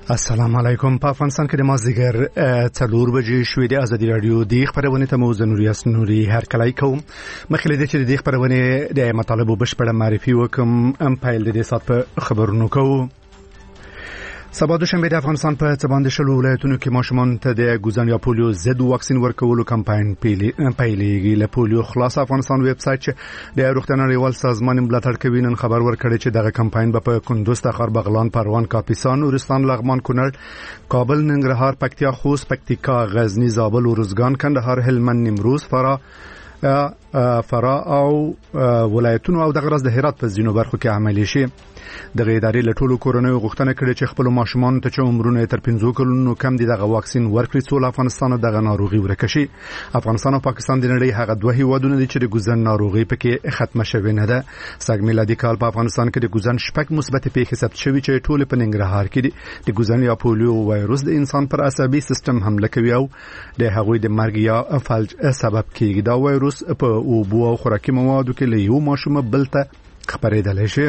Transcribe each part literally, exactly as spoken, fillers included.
السلام علیکم. په افغانستان کې د مازدیګر څلور بجې شوې د ازادي رادیو د خبرونه ته مو زنوریاس نوري هر کله کوم مخکې د چې د خبرونه د مطالبه بشپړه معرفي وکم ام پایل د سات په خبرونو کوو. سبا دوشنبه د افغانستان په څباند شلو ولایتونو کې ماشومان ته د ګوزن یا پولیو ضد واکسین ورکولو کمپاین پیلېږي. له پولیو خلاص افغانستان ویب سټ چې د روغتیا نړیوال سازمان ملاتړ کوي نن خبر ورکړی چې دغه کمپاین به په کندوز، تخار، بغلان، پروان، کاپیسا، نورستان، لغمان، کونړ، کابل، ننګرهار، پکتیا، خوست، پکتیکا، غزنی، زابل، ارزګان، کندهار، هلمند، نیمروز، فرا فرا او ولایتونو او دغه راز د هرات په ځینو برخو کې عملي شي. دغه ادارې له ټولو کورنیو غوښتنه کړې چې خپل ماشومان ته چې عمرونه تر پنځو کلونو کم دي دغه واکسین ورکړي څو افغانستان دغه ناروغي ورکه شي. افغانستان او پاکستان د نړۍ هغه دوه هیوادونه دي چې د ګوزن ناروغي پکې ختمه شوې نه ده. سږ میلادي کال په افغانستان کې د ګوزن شپږ مثبت پیښې ثبت شوې چې ټول په ننګرهار کې دي. د ګوزن یا پولیو وایروس د انسان پر عصبي سیستم حمله کوي او د هغوی د مرګ یا فلج سبب کیږي. دا وایروس په اوبو او خوراکي موادو کې له یو ماشوم بل ته خپرېدلی شي.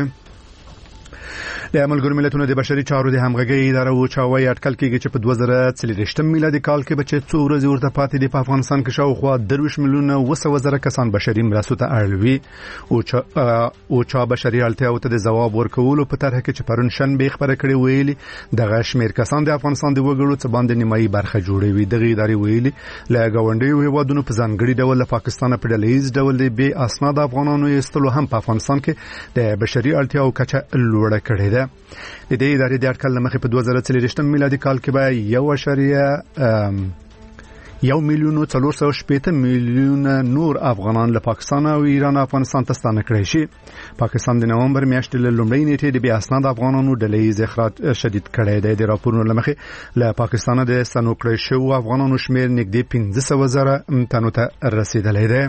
د ملګرو ملتونو د بشري چارو د همغږي اداره او چاوي اټکل کېږي چې په دوه زره څلوېښتم میلادي کال کې به چې څو ورځې ورته پاتې دي په افغانستان کې شاوخوا درویشت میلیونه وسوه زره کسان بشري مرستو ته اړ وي او چا او چا بشري اړتیاو ته د ځواب ورکولو په طرح کې چې پرون شنبه خبره کړې ویلي دغه شمیر کسان د افغانستان د وګړو څخه باندې نیمایي برخه جوړوي. دغه ادارې ویلي له غونډیو هیوادونو په ځانګړي ډول له پاکستان په ډلهیز ډول د بي اسناد افغانانو ایستلو هم په افغانستان کې د بشري اړتیاو کچه لوړه کړې ده. د دې ادارې د اټکل مخې په دوه زره څلوېښتم میلادي کال کې به یو اعشاریه یو میلیون او څلور سوه شپېته میلیونه نور افغانان له پاکستان او ایران افغانستان ته ستانه کړی شي. پاکستان د نومبر میاشتې له لومړۍ نیټې د بې اسناد افغانانو ډلهیز اخراج شدید کړی دی. د راپورونو له مخې له پاکستان د ستنو کړی شوو افغانانو شمیر نږدې پنځه سوه زره تنو ته رسیدلی دی.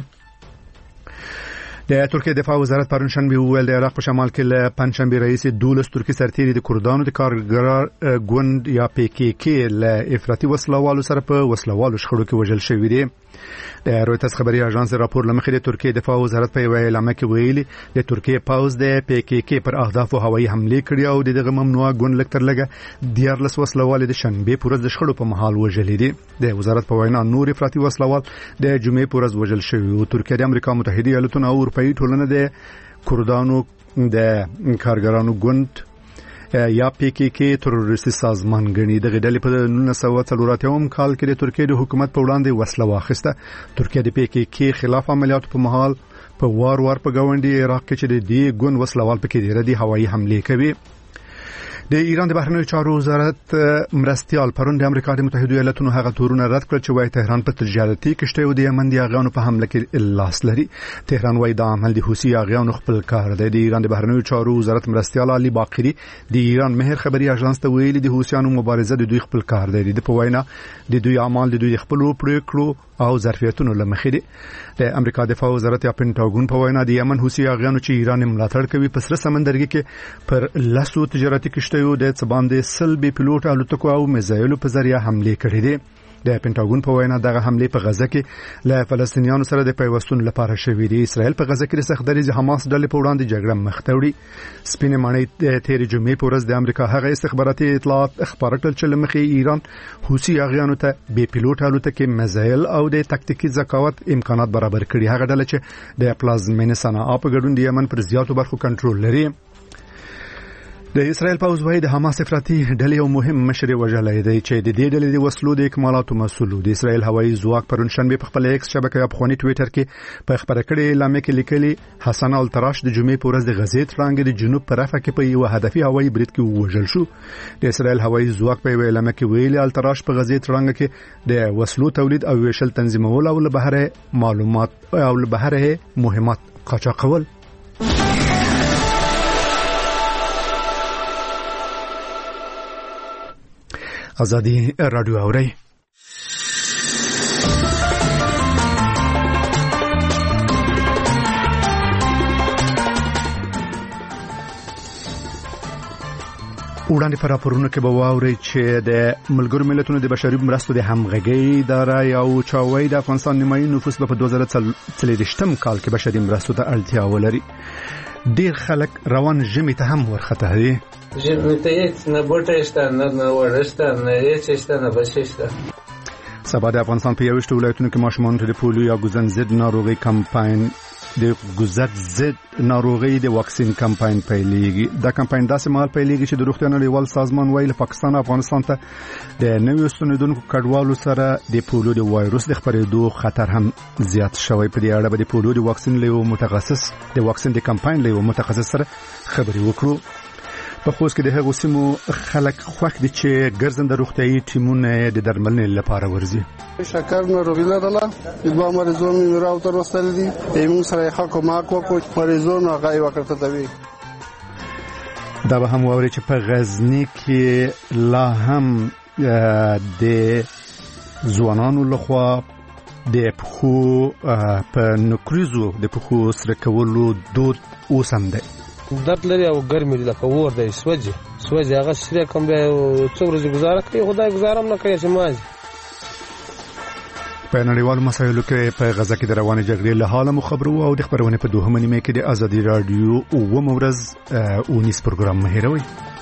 د ترکیه دفاع وزارت پرون شنبه ویل د عراق په شمال کې له پنځشنبه رئیس دولس ترکی سرتیري د کردانو د کارګر ګوند یا پی کی کی له افراطي وسلوالو سره په وسلوالو شخړو کې وژل شوی دی. د رویترز خبري اژانس راپور لمخې د ترکیه دفاع وزارت په اعلان کې ویلي د ترکیه پاوز د پی کی کی پر اهدافو هوایي حمله کړې او دغه ممنوعه ګوند لکتر لګه دیارلس وسلوال د شنبه پورز د شخړو په محل وژل دي. د وزارت په وینا نور افراطي وسلوال د جمعې پورز وژل شوی او ترکیه د امریکا متحده ایالاتونو او اروپאי ټولنه د کردانو د کارګرانو ګوند یا پی کی کی تروریستي سازمان غني. دغه ډلې په نولس سوه څلور اتیا کال کې د ترکیه د حکومت په وړاندې وسله واخیسته. ترکیه د پی کی کی خلاف عملیاتو په محل په وار وار په گاونډي عراق کې چې د دې ګوند وسلوال پکې ډېر دي هوایي حمله کوي. د ایران د بهرنیو چارو وزارت مرستيال پرون د امریکا د متحده ایالاتونو هغه تورونه رد کړ چې وايي تهران په تجارتي کشته او د یمن د اغیانو په حمله کې لاس لري. تهران وايي د عمل د حوثي اغیانو خپل کار دی. د ایران د بهرنیو چارو وزارت مرستيال علي باقری د ایران مهر خبري اژانس ته ویلي د حوثیانو مبارزه د دوی خپل کار دی. د په وینا د دوی اعمال د دوی خپل پریکړو او ظرفیتونو لمخې دي. د امریکا دفاع وزارت یا پینټاګون په وینا د یمن حوثي اغیانو چې ایران ملاتړ کوي په سره سمندرګي کې پر لاسو تجارتي کشتیو د څباندې سلبي پیلوټ الوتکو او میزایلو په ذریعہ حمله کړې دي. د پینټاګون په وینا دغه حمله په غزه کې له فلسطینیانو سره د پیوستون لپاره شوې دي. اسرائیل په غزه کې د سختدریز حماس ډلې په وړاندې جګړه مخ ته وړي. سپینې ماڼۍ د تیر جمعې په ورځ د امریکا هغه استخباراتي اطلاعات خبر کړل چې لمخې ایران حوثي اغیانو ته بې پیلوټ الوتکې میزایل او د تکتیکي ذکاوت امکانات برابر کړي. هغه ډله چې د پلازمینې صنعا په ګډون د یمن پر زیاتو برخو کنټرول لري. د اسرائیل پوځ وايي د حماس افراطي ډلې یو مهم مشر وژلی دی چې د دې ډلې د وسلو د اکمالاتو مسؤل دی. اسرائیل هوایي ځواک پرون شنبه په خپل ایکس شبکه یا پخواني ټویټر کې په خبره کړې اعلان کې لیکلي حسن التراش د جمعې په ورځ د غزې ترانګ د جنوب په رفح کې په یو هدفي هوایي برید کې وژل شو. د اسرائیل هوایي ځواک په اعلان کې ویلي التراش په غزې ترانګ کې د وسلو تولید او ویشل تنظیمول او له بهره معلومات او له بهره مهمات قاچاقول. ازادي رادیو اوري. وړاندې پر راپورونو کې به واورئ چې د ملګرو ملتونو د بشري مرستو د همغږۍ اداره یا چاوي د افغانستان نیمایي نفوس په دوه زره څلوېښتم کال کې بشري مرستو ته اړتیا ولري. ډیر خلک روان ژمي ته هم ورخته دي. ژمي ته هیڅ نه بوټی شته، نه نه وړه شته، نه هیڅ شته، نه بچی شته. سبا د افغانستان په یوشتو ولایتونو کې ماشومانو ته د پولیو یا ګوزن ضد ناروغي کمپاین د ګوزن ضد ناروغي د واکسین کمپاین پیلېږي. دا کمپاین داسې مهال پیلېږي چې د روغتیا نړیوال سازمان وایي له پاکستان او افغانستان ته د نویو ستنېدونکو کډوالو سره د پولیو د وایروس د خپرېدو خطر هم زیات شوی. په دې اړه به د پولیو د واکسین له یو متخصص د واکسین د کمپاین له یو متخصص سره خبرې وکړو. په خوست کې د هغو سیمو خلک خوښ دي چې ګرځنده روغتیايي ټیمونه د درملنې لپاره ورځي. شکر ناروغي لرله، دوه مریضان مې راوته راوستل دي، موږ سره ښه کومک وکړو، مریضان هغه یې وکړه تداوي. دا به هم واوري چې په غزني کې لا هم د ځوانانو لخوا د پښو په نکریزو د پښو سره کولو دود اوس هم دی. درد لري او ګرمي لکه ور دی سوځي سوځي هغه سره کوم به څو ورځې گزاره کوي، خدای گزارم نه کوي چې مازي. په نړیوالو مسایلو کې په غزه کې د روانې جګړې له حاله مو خبرو او د خبرونې په دوهمه نیمه کې د ازادي رادیو او مورز اونیس پروګرام مهیروي.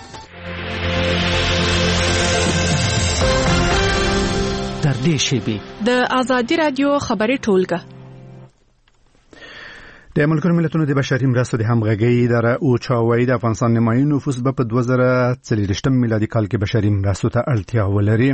تر دې شی د ازادي رادیو خبري ټولګه د ملګرو ملتونو د بشري مرستو د همغږۍ اداره او چاوي د افغانستان نیمایي نفوس په دوه زره څلوېښتم میلادي کال کې بشري مرستو ته اړتیا ولري.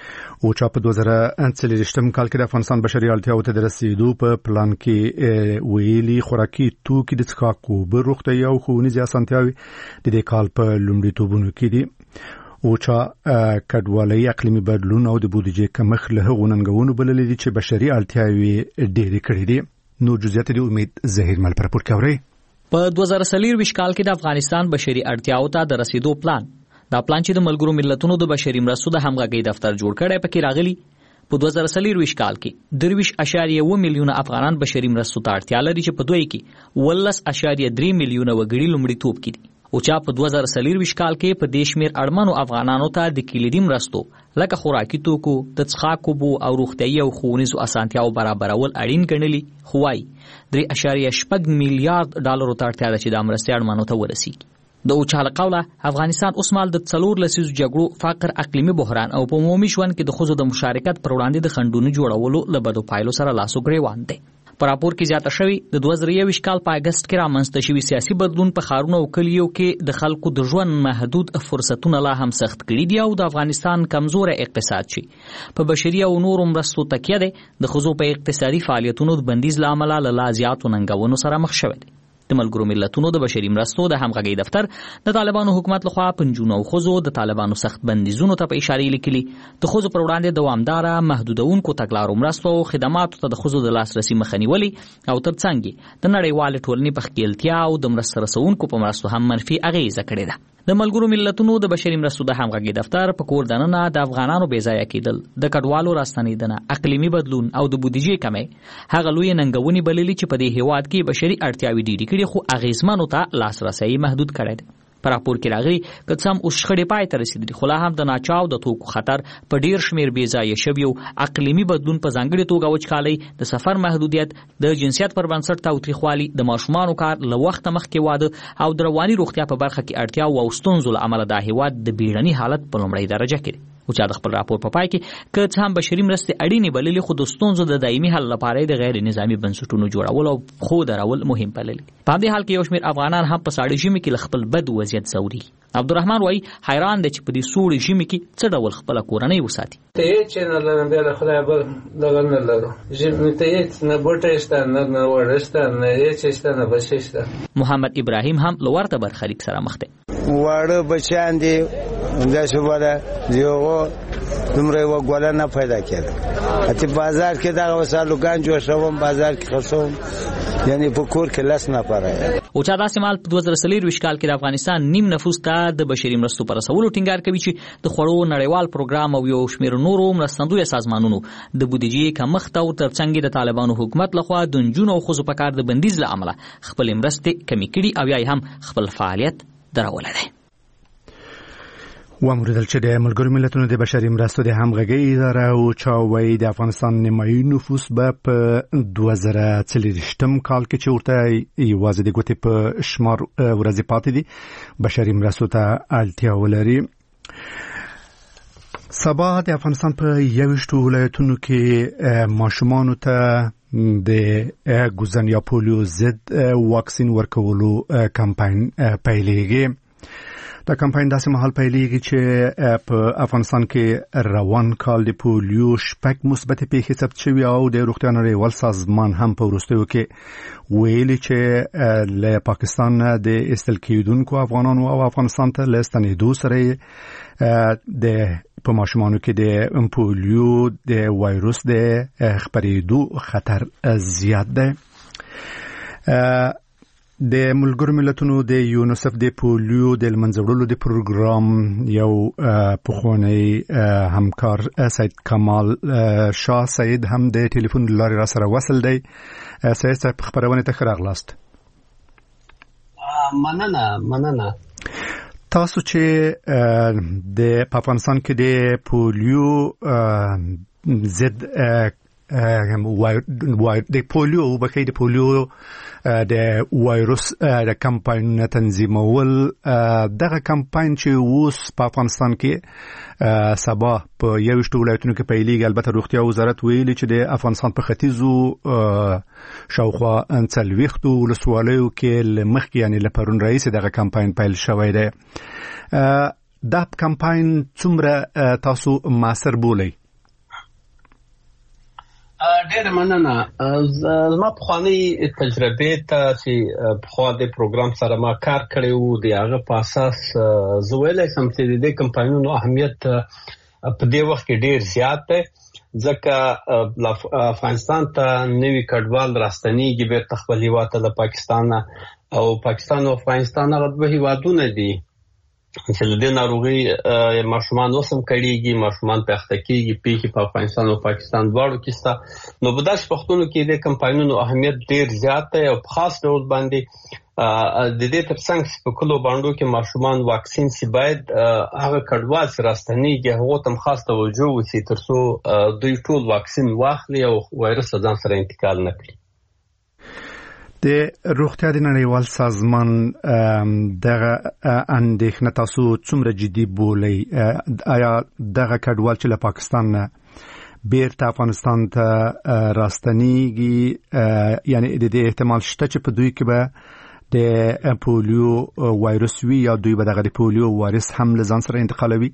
او چا په دوه زره څلوېښتم کال کې د افغانستان بشري اړتیاو ته د رسیدو په پلان کې ویلي خوراکي توکي د څښاک اوبه، روغتیايي او ښوونیزې اسانتیاوې د دې کال په لومړیتوبونو کې دي. او چا کډوالۍ، اقلیمي بدلون او د بودیجې کمښت له هغو ننګونو بللې دي چې بشري اړتیاوې ډېرې کړې دي. نو جزئیات دی امید ظاهر مل پر پورت کوي. په دوه زره څلور کال کې د افغانستان بشري اړتیاو ته د رسیدو پلان دا پلان چې د ملګرو ملتونو د بشري مرستو د همغږۍ دفتر جوړ کړی پکې راغلی. په دوه زره څلور کال کې درویش اشاریه و میلیونه افغانان بشري مرستو ته اړتیا لري چې په دوی کې ولس اشاریه درې میلیونه وګړي لومړیتوب کړي. او چا په دوه زره څلور کال کې په دیش میر اړمنو افغانانو ته د کلیدي مرستو لکه خوراکي توکو، د څښاک اوبو او روغتیايي او ښوونیزو اسانتیاو برابرول اړین ګڼلي. خو وايي درې اعشاریه شپږ میلیارډ ډالرو ته اړتیا ده چې د مرستې اړمنو ته ورسیږي. د اوچاله قوله افغانستان اوس مال د څلور لسیزو جګړو، فقر، اقلیمي بحران او په عمومي ژوند کې د ښځو د مشارکت پر وړاندې د خنډونو جوړولو له بدو پایلو سره لاسو ګریوان دی. په راپور کې زیاته شوی د دوه زره یو کال په اگست کې رامنځته شوی سیاسي بدلون په ښارونو او کلیو کې د خلکو د ژوند محدود فرصتونه لا هم سخت کړي دي او د افغانستان کمزوره اقتصاد شي په بشري او نورو مرستو تکیه ده د ښځو په اقتصادي فعالیتونو د بندیز له امله له لا زیاتو ننګونو سره مخ شوی دی. د ملګرو ملتونو د بشري مرستو د همغږۍ دفتر د طالبانو حکومت لخوا پنځونو او ښځو د طالبانو سخت بندیزونو ته په اشاره لیکلي د ښځو پر وړاندې دوامداره محدودونکو تګلارو مرستو او خدماتو ته د ښځو د لاسرسي مخه نیولې او ترڅنګ د نړیوالې ټولنې په ښکېلتیا او د مرسته رسونکو په مرستو هم منفي اغیزه کړې ده. د ملګرو ملتونو د بشري مرستو د همغږۍ دفتر په کور دننه د افغانانو بې ځایه کېدل، د کډوالو راستنېدنه، اقلیمي بدلون او د بودیجې کمی هغه لوی ننګونې بللي چې په دې هیواد کې بشري اړتیاوې ډېرې کړي خو اغیزمنو ته لاسرسی محدود کړی دی. په راپور کې راغلي که څه هم اوس شخړې پای ته رسېدلي خو لا هم د ناچاو د توکو خطر په ډېر شمېر بې ځایه شویو، اقلیمي بدلون په ځانګړې توګه وچکالۍ، د سفر محدودیت، د جنسیت پر بنسټ تاوتریخوالي، د ماشومانو کار، له وخته مخکې واده او د رواني روغتیا په برخه کې اړتیاو او ستونزو له امله دا هېواد د بیړني حالت په لومړۍ درجه کې دی. او چې د خپل راپور په پای کې که څه هم بشري مرستې اړینې بللې خو د ستونزو د دایمي حل لپاره د غیر نظامي بنسټونو جوړول او خو درول مهم بللي. په همدې حال کې یو شمېر افغانان هم په ساړه ژمي کې له خپل بد وضعیت ځوري. عبدالرحمن وایي حیران دی چې په دې سوړ ژمي کې څه ډول خپله کورنۍ وساتي. ته هیڅ نه لرم، بیا له خدای بل دغه نه لرو. ژمي ته هیڅ نه بوټی شته، نه نه وړه شته، نه هیڅ شته، نه بچی شته. محمد ابراهیم هم له ورته برخلیک سره مخ دی. واړه بچیان دي همداسې وله دیغو دومره یوه ګوله نه پیدا کېده. حتی بازار کې دغه وسالوګان جوړوم، بازار کې خرڅوم، یعنی په کور کې لس نفره. او چا داسې مال په دوه زره څلور کال کې د افغانستان نیم نفوس ته د بشري مرستو په رسولو ټینګار کوي چې د خوړو نړیوال پروګرام او یو شمېر نورو مرستندویه سازمانونو د بودیجې کمښت او ترڅنګ د طالبانو حکومت لخوا د نجونو او ښځو په کار د بندیز له امله خپلې مرستې کمې کړي او یا هم خپل فعالیت درولی دی. واموردل چې د ملګرو ملتونو د بشري مرستو د همغږي اداره او چاوي د افغانستان نیمایي نفوس به په دوه زره څلوېښتم کال کې چې ورته یوازې د ګوتې په شمار ورځې پاتې دي بشري مرستو ته اړتیا ولري. سبا د افغانستان په یوشتو ولایتونو کې ماشومانو ته د ګوزن یا پولیو ضد واکسین ورکولو کمپاین پیلېږي. دا کمپاین داسې مهال پیلېږي چې په افغانستان کې روان کال د پولیو شپږ مثبت پیښې ثبت شوي او د روغتیا نړیوال سازمان هم په وروستیو کې ویلي چې له پاکستان د ایستل کېدونکو افغانانو او افغانستان ته له ستنېدو سره د په ماشومانو کې د پولیو د وایروس د خپرېدو خطر زیات دی. د ملګرو ملتونو د یونیسف د پولیو د منځه وړلو د پروګرام یو پخوانی همکار سید کمال شاه سید هم د ټلیفون لارې را سره وصل دی. سید صاحب خبرونه ته ښه راغلاست. مننه مننه. تاسو چې د افغانستان کې د پولیو ضد د پولیو بخې د پولیو د وایروس د کمپاین تنظیمول دغه کمپاین چې اوس په افغانستان کې سبا په یوشتو ولایتونو کې پیلېږي. البته روغتیا وزارت ویلي چې د افغانستان په ختیځو شاوخوا څلوېښتو ولسوالیو کې له مخکې یعنې له پرون راهیسې دغه کمپاین پیل شوی دی. دا کمپاین څومره تاسو موثر بولئ؟ ډېر مننه. زما پخوانۍ تجربې ته چې پخوا د پروګرام سره ما کار کړی و د هغه په اساس زه ویلی شم چې د دې کمپاینونو اهمیت په دې وخت کې ډېر زیات دی ځکه افغانستان ته نوي کډوال راستنېږي بېرته خپل هېواد ته له پاکستان او پاکستان او افغانستان هغه دوه هېوادونه دي چې له دې ناروغۍ ماشومان اوس هم کړېږي، ماشومان په اخته کېږي، پیښې په افغانستان او پاکستان دواړو کې شته. نو په داسې وختونو کې د کمپاینونو اهمیت ډېر زیات دی او په خاص ډول باندې د دې تر څنګ چې په کلو باندو کې ماشومان واکسین شي باید هغه کډوال چې راستنېږي هغو ته هم خاص توجه وشي تر څو دوی ټول واکسین واخلي او وایرس له ځان سره انتقال نه کړي. د روغتیا د نړیوال سازمان دغه اندېښنه تاسو څومره جدي بولئ؟ آیا دغه کډوال چې له پاکستان نه بیرته افغانستان ته راستنېږي یعنی د دې احتمال شته چې په دوی کې به د پولیو وایرس وي یا دوی به دغه د پولیو وایرس هم له ځان سره انتقالوي؟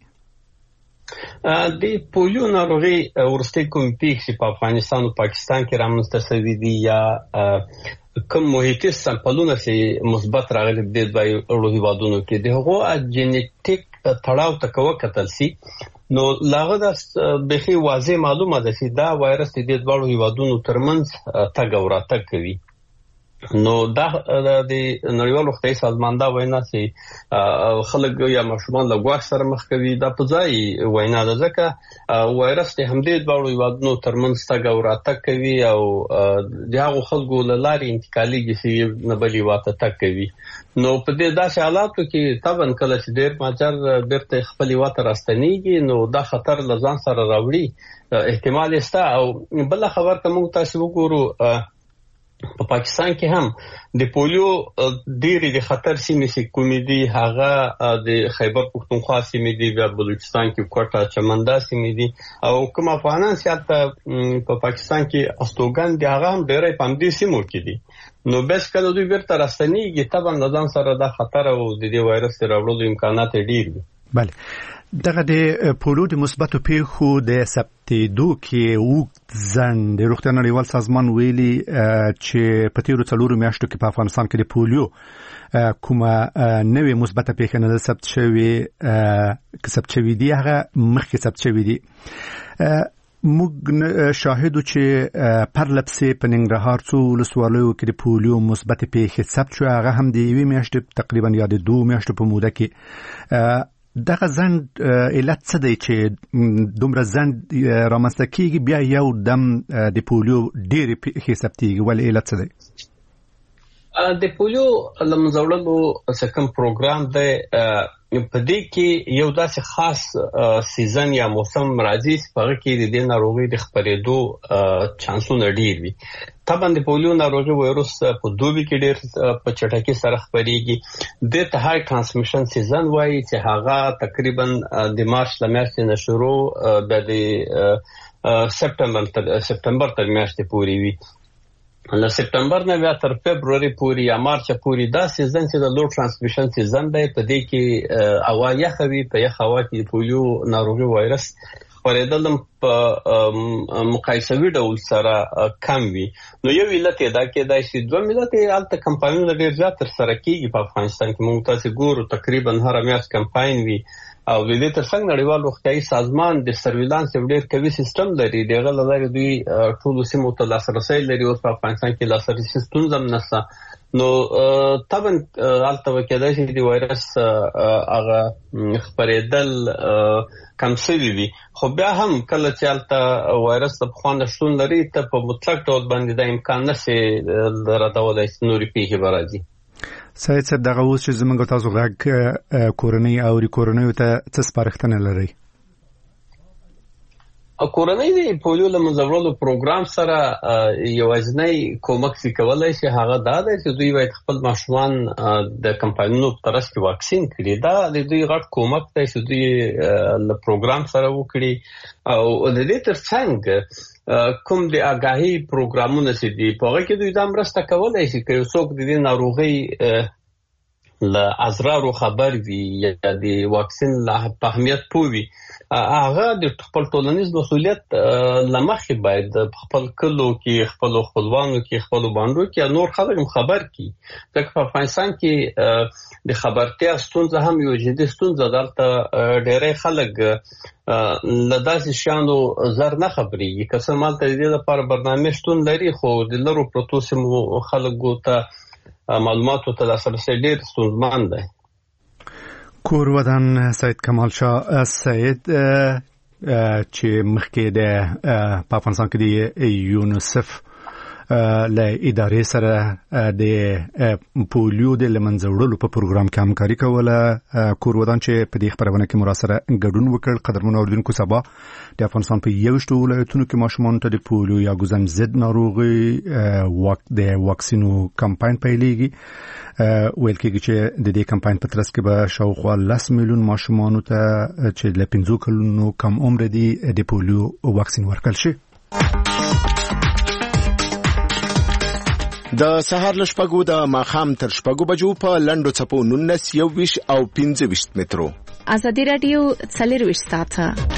د پولیو ناروغي وروستۍ کومې پیښې په افغانستان او پاکستان کې رامنځته شوي دي یا کوم محیطي سمپلونه چې مثبت راغلي دي د دوه هېوادونو کې د هغو جینیټیک تړاو ته که وکتل شي نو له هغه دا بیخي واضح معلومه ده چې دا وایرس د دې دواړو هېوادونو ترمنځ تګ او راتګ کوي. نو دا د نړیوال روغتیايي سازمان دا وینا چې خلک یا ماشومان له ګواښ سره مخ کوي دا په ځای وینا ده ځکه وایرس د همدې دواړو هېوادونو ترمنځ تګ او راتګ کوي او د هغو خلکو له لارې انتقالېږي چې نه بل هېواد ته تګ کوي. نو په دې داسې حالاتو کې طبعا کله چې ډېر مهاجر بیرته خپل هېواد ته راستنېږي نو دا خطر له ځان سره راوړي احتمال یې شته. او بله خبر که موږ تاسې وګورو په پاکستان کې هم د پولیو ډېرې د خطر سیمې چې کومې دي هغه د خیبر پښتونخوا سیمې دي بیا بلوچستان کې کوټه چمندا سیمې دي او کوم افغانان چې هلته په پاکستان کې استوګن دي هغه هم ډېری په همدې سیمو کې دي. نو بس کله دوی بیرته راستنېږي طبعا له ځان سره دا خطر او د دې وایرس د راوړلو امکانات یې ډېر دي. بله دغه د پولیو د مثبتو پیښو د ثبتېدو کې اوږد ځنډ د روغتیا نړیوال سازمان ویلي چې په تېرو څلورو میاشتو کې په افغانستان کې د پولیو کومه نوې مثبته پیښه نه ده ثبت شوې که ثبت شوي دي هغه مخکې ثبت شوي دي. موږ شاهدو چې پرله پسې په ننګرهار څو ولسوالیو کې د پولیو مثبتې پیښې ثبت شوې هغه هم د یوې میاشتې تقریبا یا د دوو میاشتو په موده کې. دغه ځنډ علت څه دی چې دومره ځنډ رامنځته کېږي بیا یو دم د پولیو ډېرې پیښې ثبتېږي ولې علت څه دی؟ د پولیو له منځه وړلو څه کوم پروګرام دی په دې کې یو داسې خاص سیزن یا موسم راځي چې په هغه کې د دې ناروغي د خپرېدو چانسونه ډیر وي. طبعا د پولیو ناروغي وایروس په دوبي کې ډیر په چټکۍ سره خپرېږي. د ته هاي ترانسمیشن سیزن وایي چې هغه تقریبا د مارچ ل میاشتې نه شروع د سپتمبر تر سپتمبر تر میاشتې پورې وي. له سپتمبر نه بیا تر فبروري پورې یا مارچ پورې دا سیزن چې د لو ترانسمیشن سیزن دی. په دې کې هوا یخه وي، په یخ هوا کې پولیو ناروغي وایرس خپرېدل په مقایسوي ډول سره کم وي. نو یو علت دا کېدای شي، دوه علت یې هلته کمپاینونه ډېر زیات ترسره کېږي په افغانستان کې. موږ تاسې ګورو تقریبا هره میاشت کمپاین وي او د دې ترڅنګ نړیوال روغتیايي سازمان د سرویلانس یو ډېر قوي سیستم لري. دغه له لارې دوی ټولو سیمو ته لاسرسی لري. اوس په افغانستان کې لاسرسي ستونزه هم نشته. نو طبعا هلته کېدای شي د وایرس هغه خپرېدل کم شوي وي، خو بیا هم کله چې هلته وایرس د پخوا نه شتون لري ته په مطلق ډول باندې دا امکان نشي ردولی چې نورې پیښې به راځي. سید صاحب دغه اوس چې زموږ تاسو غږ کورنۍ اوري، کورنیو ته څه سپارښتنه لرئ؟ کورنۍ د پولیو له منځه وړلو پروګرام سره یوازینی کومک چې کولی شي هغه دا دی چې دوی باید خپل ماشومان د کمپاینونو په ترڅ کې واکسین کړي. دا د دوی غټ کومک دی چې دوی له پروګرام سره وکړي. او د دې ترڅنګ کوم د آګاهي پروګرامونه چې دي په هغه کې دوی دا مرسته کولی شي که یو څوک د دې ناروغۍ له ازرارو خبر وي یا د واکسین په اهمیت پوه وي، هغه د خپل ټولنیز مسؤلیت له مخې باید خپل کلو کې، خپلو خپلوانو کې، خپلو بانډو کې نور خلک هم خبر کړي. ځکه په افغانستان کې د خبرتیا ستونزه هم یو جدي ستونزه ده. دلته ډېری خلک له داسې شیانو زر نه خبرېږي. که څه مالته د دې لپاره برنامې شتون لري، خو د لرو پرتو سیمو خلکو ته معلوماتو ته لاسرسی ډېر ستونزمن دی. کور ودان سید کمال شاه سید چې مخکې د په افغانستان کې د یونیسف له ادارې سره د پولیو د لمنځه وړلو په پروګرام کې همکاري کوله. کور ودان چې په دې خبرونه کې مراسره ګډون وکړ. قدرمنو اوریدونکو، سبا د افغانستان په یوشتو ولایتونو کې ماشومان ته د پولیو یا ګوزن ضد ناروغي د واکسینو کمپاین پیلېږي. ویل کېږي چې د دې کمپاین په ترڅ کې به شاوخوا لس میلیون ماشومانو ته چې له پنځو کلونو کم عمر دي د پولیو واکسین ورکړل شي. د سهار له شپږو د ماښام تر شپږو بجو په لنډو څپو نولس، یوویشت او پنځه ویشت مترو. ازادي راډیو څلرویشت ساعته.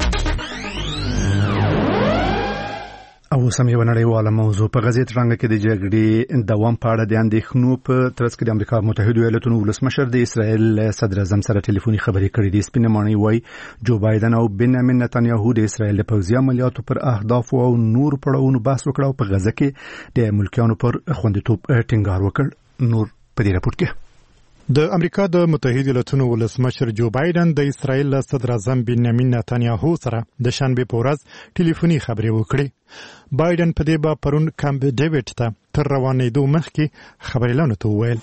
او سم یو نړیواله موضوع په غزې ترڅنګ کې د جګړې دوام په اړه د اندېښنو په ترڅ کې د امریکا متحده ایالاتونو ولسمشر د اسرائیل صدر اعظم سره ټلیفوني خبرې کړې دي. سپینه ماڼۍ وایي جو بایدن او بنیامین نتنیاهو د اسرائیل د پوځي عملیاتو پر اهداف او نور پړاوونو بحث وکړ او په غزه کې د ملکیانو پر خوندیتوب ټینګار وکړ. نور په دې راپور کې د امریکا د متحده ایالاتونو ولسمشر جو بایدن د اسرائیل صدر اعظم بنیامین نتنیاهو سره د شنبه په ورځ ټلیفوني خبرې وکړې. بایدن په دې با پرون کامپ ډیوډ ته تر روانېدو مخکې خبريالانو ته وویل: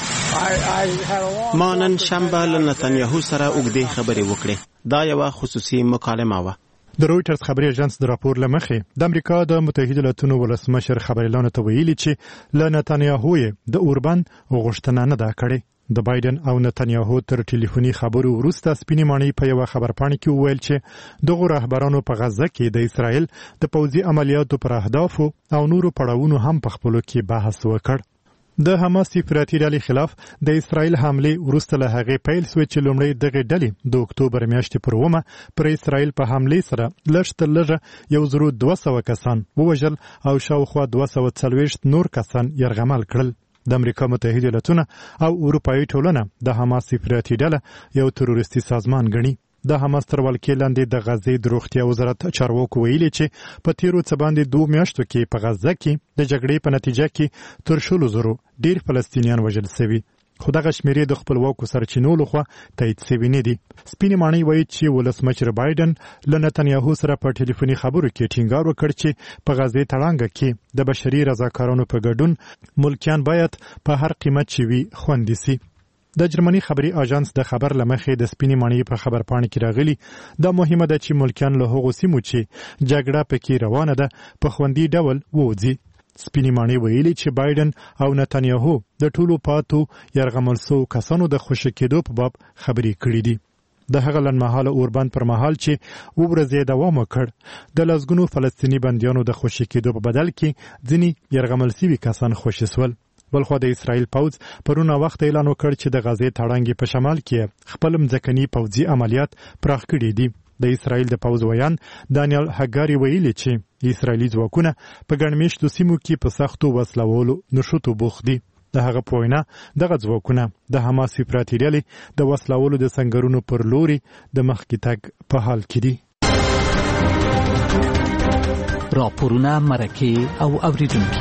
ما نن شنبه له نتنیاهو سره اوږدې خبرې وکړې. دا یو خصوصي مکالمه وه. د رويټرز خبري اژانس د راپور لمخې د امریکا د متحده ایالاتونو ولسمشر خبريالانو ته ویلي چې له نتنیاهو د اوربند غوښتنه نه ده کړې. د بایدن او نتنیاهو تر ټلیفوني خبرو وروسته سپینې ماڼۍ په یو خبرپاڼه کې وویل چې دغه رهبرانو په غزه کې د اسرائیل د پوځي عملیاتو پر اهدافو او نورو پړاوونو هم په خپلو کې بحث وکړ. د حماس افراطي ډلې خلاف د اسرائیل حمله وروسته له هغې پیل شوې چې لومړی دغه ډلې د اکتوبر میاشتې پر اوومه پر اسرائیل په حمله سره لږ تر لږه یو زرو دوه سوه کسان ووژل او شاوخوا دوه سوه څلوېښت نور کسان یرغمل کړل. د امریکا متحده ایالاتونه او اروپایي ټولنه د حماس افراطي ډله یو تروریستي سازمان ګڼي. د حماس تر ولکې لاندې د غزې د روغتیا وزارت چارواکو ویلي چې په تیرو څه باندې دوه میاشتو کې په غزه کې د جګړې په نتیجه کې تر شلو زرو ډیر فلسطینیان وژل شوي، خو دغه شمیرې د خپلواکو سرچینو لخوا تایید شوي نه دي. سپینې ماڼۍ وایي چې ولسمشر بایدن له نتنیاهو سره په ټلیفوني خبرو کې ټینګار وکړ چې په غزې تړانګه کې د بشري رضاکارانو په ګډون ملکیان باید په هر قیمت چې وي خوندي سي. د جرمني خبري اژانس د خبر لمخې د سپینې ماڼۍ په خبر پاڼه کې راغلي دا مهمه ده چې ملکیان له هغو سیمو چې جګړه پکې روانه ده په خوندي ډول ووځي. سپینې ماڼۍ ویلي چې بایدن او نتانیاهو د ټولو پاتو یرغمل سوو کسانو د خوشي کېدو په باب خبرې کړې دي. د هغه لنډمهاله اوربند پر مهال چې اووه ورځې دوام وکړ د لسګونو فلسطیني بندیانو د خوشي کېدو په بدل کې ځینې یرغمل سوي کسان خوشي سول. بلخوا د اسرائیل پوځ پرونه وخت اعلان وکړ چې د غزې تړانګې په شمال کې خپل مځکني پوځي عملیات پراخ کړي دي. د اسرائیل د پوځ ویان دانیل هګاري ویلي چې اسرائیلي ځواکونه په ګڼمېشتو سیمو کې په سختو وسلوالو نښتو بوخت دي. د هغه په وینا دغه ځواکونه د حماس افراطي ډلې د وسلوالو د سنګرونو پر لوري د مخکې تګ په حال کې دي. راپورونه مرکه او اوریدونکي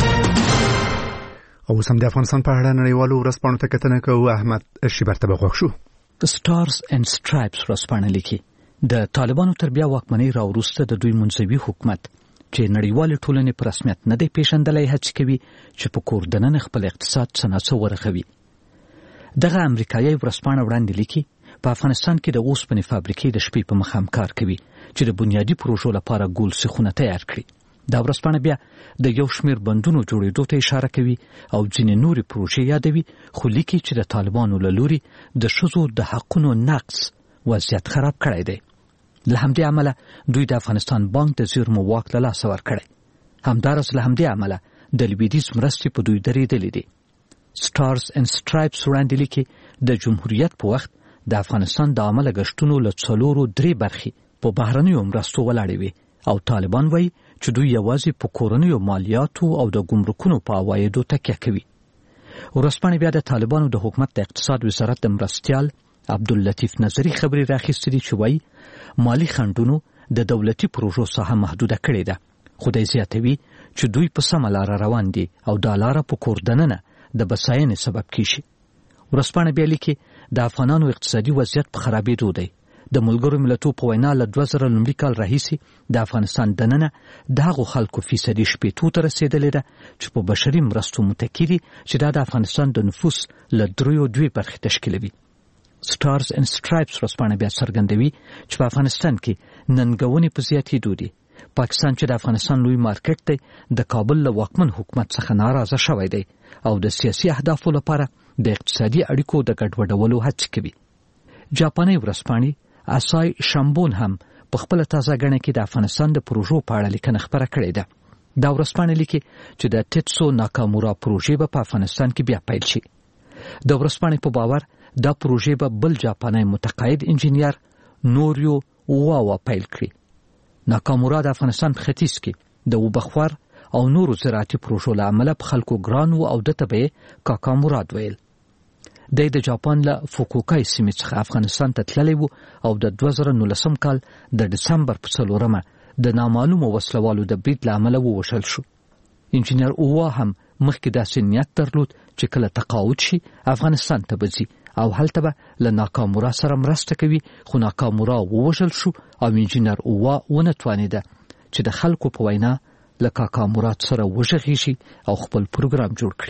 او سم د افغانستان په اړه نړیوالو ورځپاڼو ته کتنه کوو. احمد شیبر ته بغوښ شو. سټارز اینڈ سټرایپس ورځپاڼه لیکي د طالبانو تر بیا واکمنۍ راوروسته د دوی منځوي حکومت چې نړیوال ټولنې په رسمیت نه دی پیژندلی هڅه کوي چې په کور دننه خپل اقتصاد څنګه ورغوي. دغه امریکایي ورځپاڼه وړاندې لیکي په افغانستان کې د اوسپنې فابریکې د شپې په مخ هم کار کوي چې د بنیادي پروژو لپاره ګول سیخونه تیار کړي. دا ورځپاڼه بیا د یو شمېر بندونو جوړېدو ته اشاره کوي او ځینې نورې پروژې یادوي، خو لیکي چې د طالبانو له لوري د ښځو د حقونو نقض وضعیت خراب کړی دی. له همدې عمله دوی د افغانستان بانک د زیرمو واک له لاسه ورکړی. همداراز له همدې عمله د لویدیځ مرستې په دوی درېدلې دي. سټارز اینډ سټرایپس وړاندې لیکي د جمهوریت په وخت د افغانستان د عامه لګښتونو له څلورو درې برخې په بهرنیو مرستو ولاړې وي او طالبان وایي چې دوی یوازې په کورنیو مالیاتو او د ګمرکونو په عوایدو تکیه کوي. ورځپاڼې بیا د طالبانو د حکومت د اقتصاد وزارت د مرستیال عبداللطیف نظری خبرې راخیستې دي چې وایي مالی خنډونو د دولتي پروژو ساحه محدوده کړې ده، خو دی زیاتوي چې دوی په سمه لاره روان دي او دا لاره په کور دننه د بساینې سبب کیږي. ورځپاڼه بیا لیکي د افغانانو اقتصادي وضعیت په خرابېدو دی. د ملګرو ملتونو په وینا له دوه زره لومړي کال راهیسې د افغانستان دننه د هغو خلکو فیصدي شپېتو ته رسېدلې ده چې په بشري مرستو متکي دي چې دا د افغانستان د نفوس له دریو دوې برخې تشکیلوي. سټارز اینڈ سټرایپس ورځپاڼه بیا څرګندوي چې په افغانستان کې ننګونې په زیاتېدو دي. پاکستان چې د افغانستان لوی مارکیټ دی د کابل له واکمن حکومت څخه ناراضه شوی دی او د سیاسي اهدافو لپاره د اقتصادي اړیکو د ګډوډولو هڅې کوي. جاپاني ورځپاڼې اسای شامبون هم په خپل تازه غڼه کې د افغانستان د پروژو په اړه لیکنه خبره کړې ده. دا ورځپاڼه لیکي چې د ټیټسو ناکامورا پروژې به په افغانستان کې بیا پیل شي. د ورځپاڼې په باور دا پروژې به بل جاپاني متقاعد انجینیر نوریو واوا پیل کړي. ناکامورا د افغانستان په ختیځ کې د وبخور او نورو زراعتي پروژو له امله په خلکو ګران و او دته به کاکاموراد ویل. د د جاپان له فوکوکای سیمې څخه افغانستان ته تللی و او د دوه زره نولسم کال د دسمبر په څلورمه د نامعلومو وسلوالو د برید له امله ووژل شو. انجینیر اووا هم مخکې داسې نیت درلود چې کله تقاعد شي افغانستان ته به ځي او هلته به له ناکامورا سره مرسته کوي، خو ناکامورا ووژل شو او انجینیر اووا ونه توانېده چې د خلکو په وینا له کاکامورا سره وژغېږي او خپل پروګرام جوړ کړي.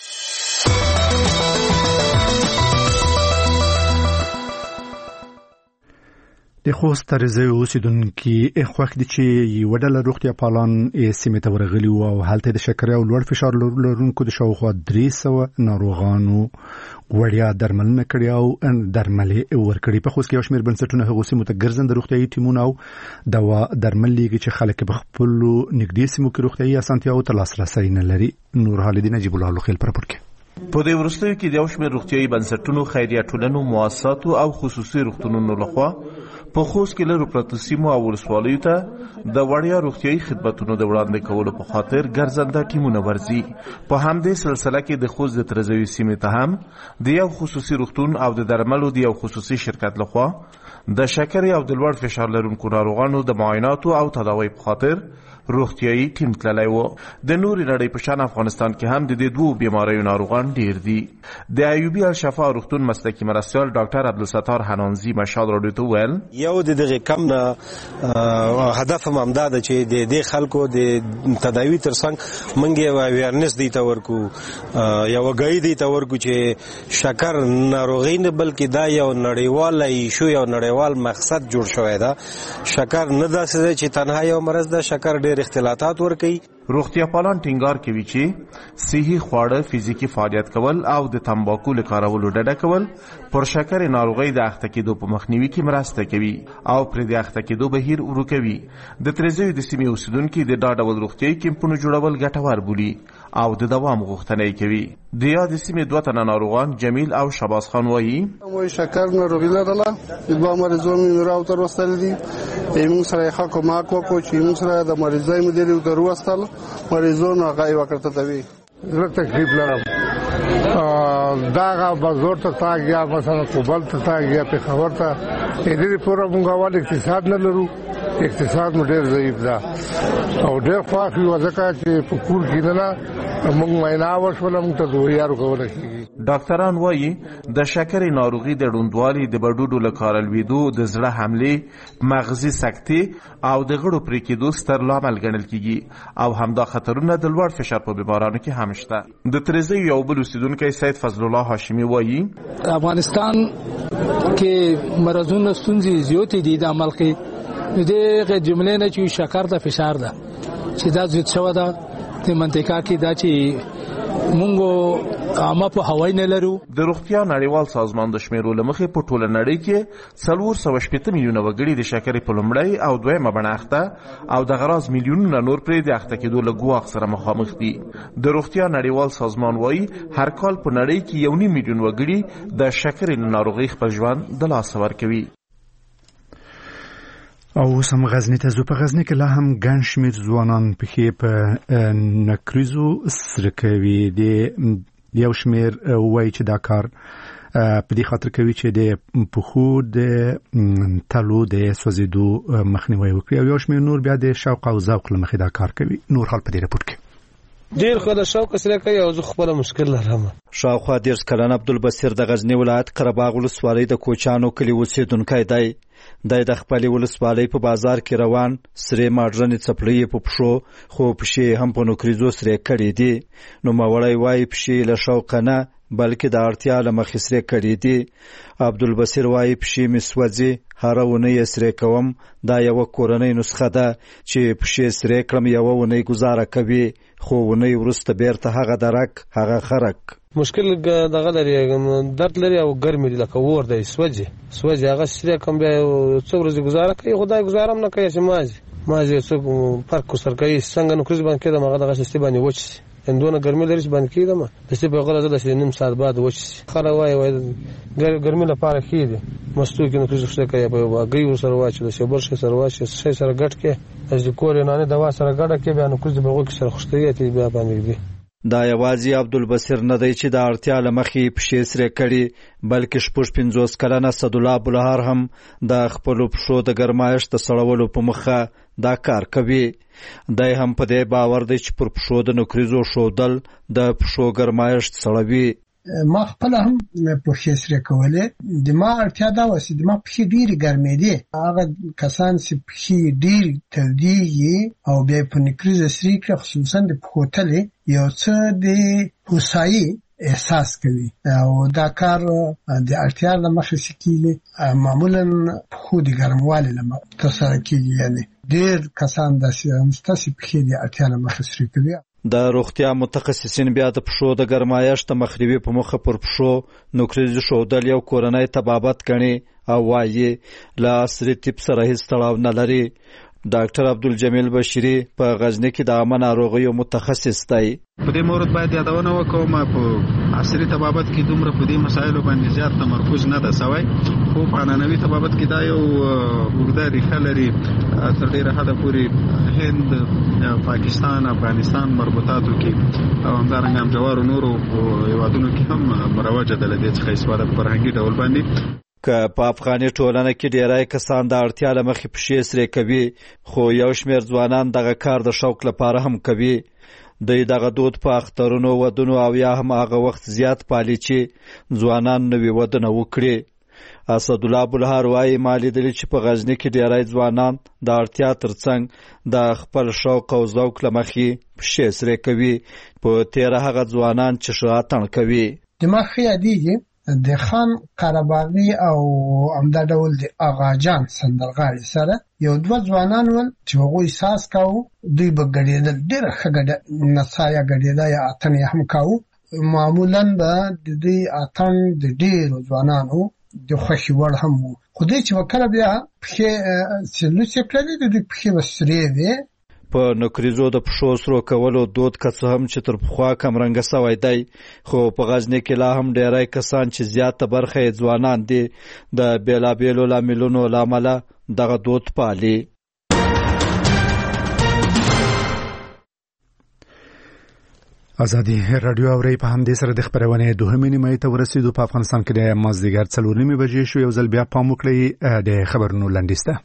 د خوست ترزه اوسیدونکي خوښ دي چې یو ډله روغتیا پالان یې سیمې ته ورغلي وو او هلته د شکرې او لوړ فشار لرونکو د شاوخوا درې سوه ناروغانو وړیا درملنه کړې او درملې ورکړي. په خوست کې یو شمېر بنسټونه هغو سیمو ته ګرځنده روغتیایي ټیمونه او دوا درمل لیږي چې خلک په خپلو نږدې سیمو کې روغتیایي اسانتیاوو ته لاسرسی نه لري. نور حالدین نجیب الله لوخیل په راپور کې. په دې وروستیو کې د یو شمېر روغتیایي بنسټونو، خیریه ټولنو، مؤسساتو او خصوصي روغتونونو لخوا په خوست کې لرو پرتو سیمو او ولسوالیو ته د وړیا روغتیایي خدماتونو د وړاندې کولو په خاطر ګرځنده ټیمونه ورځي. په همدې سلسله کې د خوست د ترزوي سیمې ته هم د یو خصوصي روغتون او د درملو د یو خصوصي شرکت لخوا د شکرې او د لوړ فشار لرونکو ناروغانو د معایناتو او تداوی په خاطر روغتیايي ټیم تللی و. د نورې نړۍ په شان افغانستان کې هم د دې دوو بیماریو ناروغان ډیر دي. د ایوبي الشفا روغتون مسلکي مرستیال ډاکټر عبدالستار حنانزي مشال راډیو ته وویل یو د دغه کم نه هدف هم همدا ده چې د دې خلکو د تداوي ترڅنګ موږ یو اویرنس دی ته ورکو یو وګړي دی ته ورکو چې شکر ناروغي نه بلکې دا یو نړیوال ایشو یو نړیوال مقصد جوړ شوی ده. شکر نه داسې چې تنها یو مرض ده، شکر ډېر اختلاطات ورکوي. روغتیا پالان ټینګار کوي چې صحي خواړه، فزیکي فعالیت کول او د تمباکو له کارولو ډډه کول پر شکر ناروغۍ د اخته کېدو په مخنیوي کې مرسته کوي او پرې د اخته کېدو بهیر ورو کوي. د تریزیو د سیمې اوسیدونکي د دا ډول روغتیايي کیمپونو جوړول ګټور بولي او د دوام غوښتنه یې کوي. د یاد سیمې دوه تنه ناروغان جمیل او شباز خان وایي موږ شکر ناروغي لرله، دوه مریضان مې راوتر وستل دي. موږ سره ښه کومک وکړو چې موږ سره د مریضای مدیر در وستل مریضان هغه یې وکړه توی زه تکلیف لرم. داغه بازور ته تا گیا، مثلا کوبل ته تا گیا، پېښور ته. دې پورا موږ اول اقتصاد نه لرو، اقتصاد مو ډېر ضعیف ده او ډېر خوښ یو ځکه چې په کور کې نه موږ معاینه وشوله، موږ ته دویارو کولی کېږي. ډاکټران وایي د شکرې ناروغي د ړوندوالي، د بډوډو له کاره لوېدو، د زړه حملې، مغزي سکتې او د غړو پرې کېدو ستر لامل ګڼل کېږي او همدا خطرونه د لوړ فشار په بیمارانو کې هم شته. د تریزیو یو بل اوسیدونکی سید فضل الله هاشمي وایي افغانستان کې مرضونو ستونزې زیاتې دي د عمل کې دغه جملې نه چې شکر ته فشار ده چې دا زیات شوی ده د منطقه کې دا چې مونږ عامه په هوای نه لرو. د روغتیا نړیوال سازمان د شمیرو له مخې په ټوله نړۍ کې څلور سوه شپېته میلیونه وګړي د شکرې په لومړۍ او دویمه بڼه اخته او دغه راز میلیونونه نور پرې د اخته کېدو له ګواښ سره مخامخ دي. د روغتیا نړیوال سازمان وایي هر کال په نړۍ کې یو نیم میلیون وګړي د شکرې له ناروغۍ خپل ژوند د لاسه ورکوي. او اوس هم غزني ته ځو. په غزني کې لا هم ګڼ شمېر ځوانان پښې په نکریزو سره کوي. د یو شمېر وایي چې دا کار په دې خاطر کوي چې د پښو د تلو د سوځېدو مخنیوی وکړي او یو شمېر نور بیا د شوق او ذوق له مخې دا کار کوي. نور حال په دې رپورټ کې ډیر خو د شوق سره کوي او زه خپل مشکل لرم. شاوخوا دېرش کلن عبدالبصیر د غزني ولایت قرهباغ ولسوالۍ د کوچانو کلي اوسېدونکی دی. دی د خپلې ولسوالۍ په بازار کې روان سرې ماډرنې څپلۍ په پښو خو پښې هم په نوکریزو سرې کړې دي. نوموړی وایي پښې له شوقه نه بلکې د اړتیا له مخې سرې کړې دي. عبدالبصیر وایي پښې مې سوځي، هره اونۍ یې سرې کوم. دا یوه کورنۍ نسخه ده چې پښې سرې کړم یوه اونۍ ګزاره کوي خو اونۍ وروسته بیرته هغه درک هغه خرک. مشکل دغه لري درد لري او ګرمي لکه اور دی سوځي سوځي هغه سره کوم بیا څو ورځې گزاره کوي. خدای گزاره هم نه کوي چې مازي مازي څوک فرق کو سر کوي څنګه نو کړی باندې کېده مغه دغه سیستم باندې وچ اندونه ګرمي لري باندې کېده ما د څه په غلطه د نیم ساعت بعد وچ خره وای وای ګرمي لپاره کېده مستو کې نو کړی څه کوي په واګي سره واچ د شبر سره واچ شي سره ګټ کې از کور نه دوا سره ګټه کې بیا نو کړی په غوږ سره خوشتياتي بیا باندې دي. دا یوازې عبدالبصیر نه دی چې د اړتیا له مخې پښې سرې کړي بلکې شپږ پنځوس کلنه سدالله بلهار هم د خپلو پښو د ګرمایشت د سړولو په مخه دا کار کوي. دی هم په دې باور دی چې پر پښو د نوکریزو ښودل د پښو ګرمایشت سړوي. ما خپل هم پښې سرې کولې. د ما اړتیا دا وه چې د ما پښې ډېرې ګرمېدې. هغه کسان چې پښې ډېرې تودېږي او بیا یې په نکریزه سرې کړه خصوصا د پښو تلې یو څه د هوسایي احساس کوي او دا کار د اړتیا له مخې څه کېږي. معمولا پښو د ګرموالي له مخې ترسره کېږي. یعنې ډېر کسان داسې هم شته چې پښې د اړتیا له مخې سرې کوي. د روغتیا متخصصین بیا د پښو د ګرمایشت د مخنیوي په موخه پر پښو نوکریزې ښودل یو کورنی طبابت ګڼي او وایي له عصري طب سره هیڅ تړاو نه لري. ډاکټر عبدالجمیل بشیری په غزني کې د عامه ناروغیو متخصص دی. په دې مورد باید یادونه وکړم په عصري طبابت کې دومره په دې مسایلو باندې زیات تمرکز نه ده سوی خو په عنعنوي طبابت کې دا یو اوږده ریښه لري تر ډېره حده پورې هند، پاکستان، افغانستان مربوطاتو کې او همدارنګه هم جوارو نورو هېوادونو کې هم مروجه ده له دې څخه استفاده په فرهنګي ډول باندې. که په افغاني ټولنه کې ډیری کسان د اړتیا له مخې پښې سرې کوي خو یو شمېر ځوانان دغه کار د شوق لپاره هم کوي. دوی دغه دود په اخترونو ودونو او یا هم هغه وخت زیات پالي چې ځوانان نوي ودونه وکړي. اسدالله بلهار وایي ما لیدلي چې په غزني کې ډیری ځوانان د اړتیا ترڅنګ د خپل شوق او ذوق له مخې پښې سرې کوي. په تیره هغه ځوانان چې ښه اتڼ کوي. دما ښه یادېږي د خان قرهباغي او همدا ډول د آغاجان سندرغاړي سره یو دوه ځوانان ول چې هغوی ساز کاوه. دوی به ګډېدل، ډېره ښه ګډه نڅا یا ګډېدا یا اتڼ یې هم کاوه. معمولا به د دوی اتڼ د ډېرو ځوانانو د خوښې وړ هم و. خو دوی چې به کله بیا پښې لوڅې کړلې د دوی پښې به سرې وې. په نکریزو د پښو سرو کولو دود که څه هم چې تر پخوا کمرنګه سوی دی خو په غزني کې لا هم ډیری کسان چې زیاته برخه یې ځوانان دي د بیلابیلو لاملونو له امله دغه دود پالي. ازادي رادیو اوري په همدې سره د خبرونې دوهمې نیمه ته ورسېدو. په افغانستان کې د مازدیګر څلور نیمې بجې شو. یو ځل بیا پام وکړئ د خبرونو لنډیسته.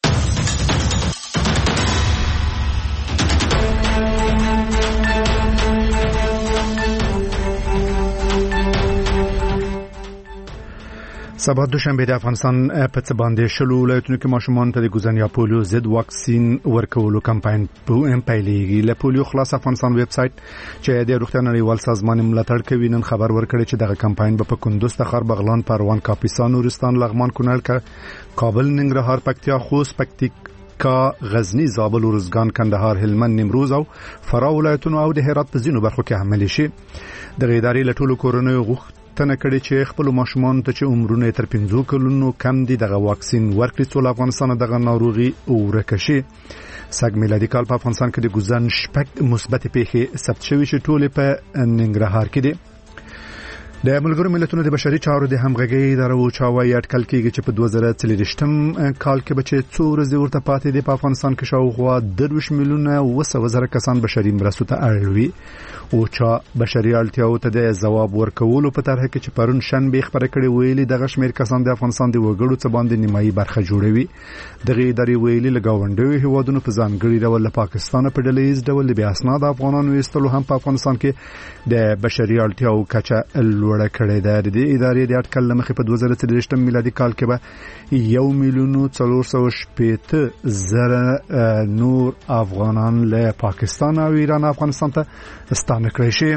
سبا دوشنبه د افغانستان په څه باندې شلو ولایتونو کې ماشومان ته د ګوزنیا پولیو ضد واکسین ورکولو کمپاین پیلېږي. له پولیو خلاص افغانستان ویب سایټ چې د روغتیا نړیوال سازمان ملاتړ کوي نن خبر ورکړی چې دغه کمپاین به په کندوز، تخار، بغلان، پروان، کاپیسا، نورستان، لغمان، کونړ، کابل، ننګرهار، پکتیا، خوست، پکتیکا، غزنی، زابل، ارزګان، کندهار، هلمند، نیمروز او فراه ولایتونو او د هرات په ځینو برخو کې عملي شي. د ادارې له ټولو کورنیو غوښتنه تنه کړي چې خپل ماشومان ته چې عمرونه تر پنځو کلونو کم دي دغه واکسین ورکړي څو افغانستان دغه ناروغي ورکه شي. سږ میلادي کال په افغانستان کې د ګوزن شپږ مثبت پیښې ثبت شوي چې ټولې په ننګرهار کې دي. د ملګرو ملتونو د بشري چارو د همغږۍ اداره وچاوي اټکل کېږي چې په دوه زره څلوېښتم کال کې به چې څو ورځې ورته پاتې دي په افغانستان کې شاوخوا درویشت میلیونه اوه سوه زره کسان بشري مرستو ته اړ وي. اوچا بشري اړتیاو ته د ځواب ورکولو په طرح کې چې پرون شنبه خبره کړې ویلي دغه شمېر کسان د افغانستان د وګړو څخه باندې نیمایي برخه جوړوي. دغه ادارې ویلي له ګاونډیو هیوادونو په ځانګړي ډول له پاکستان په ډلهییز ډول د بې اسناده افغانانو ایستلو هم په افغانستان کې د بشري اړتیاو کچه لوړه کړې ده. د ادارې د اټکل له مخې په دوه زره څلوېښتم میلادي کال کې به یو میلیون څلور سوه شپېته زره نور افغانان له پاکستان او ایران افغانستان ته ستانه کړی شي.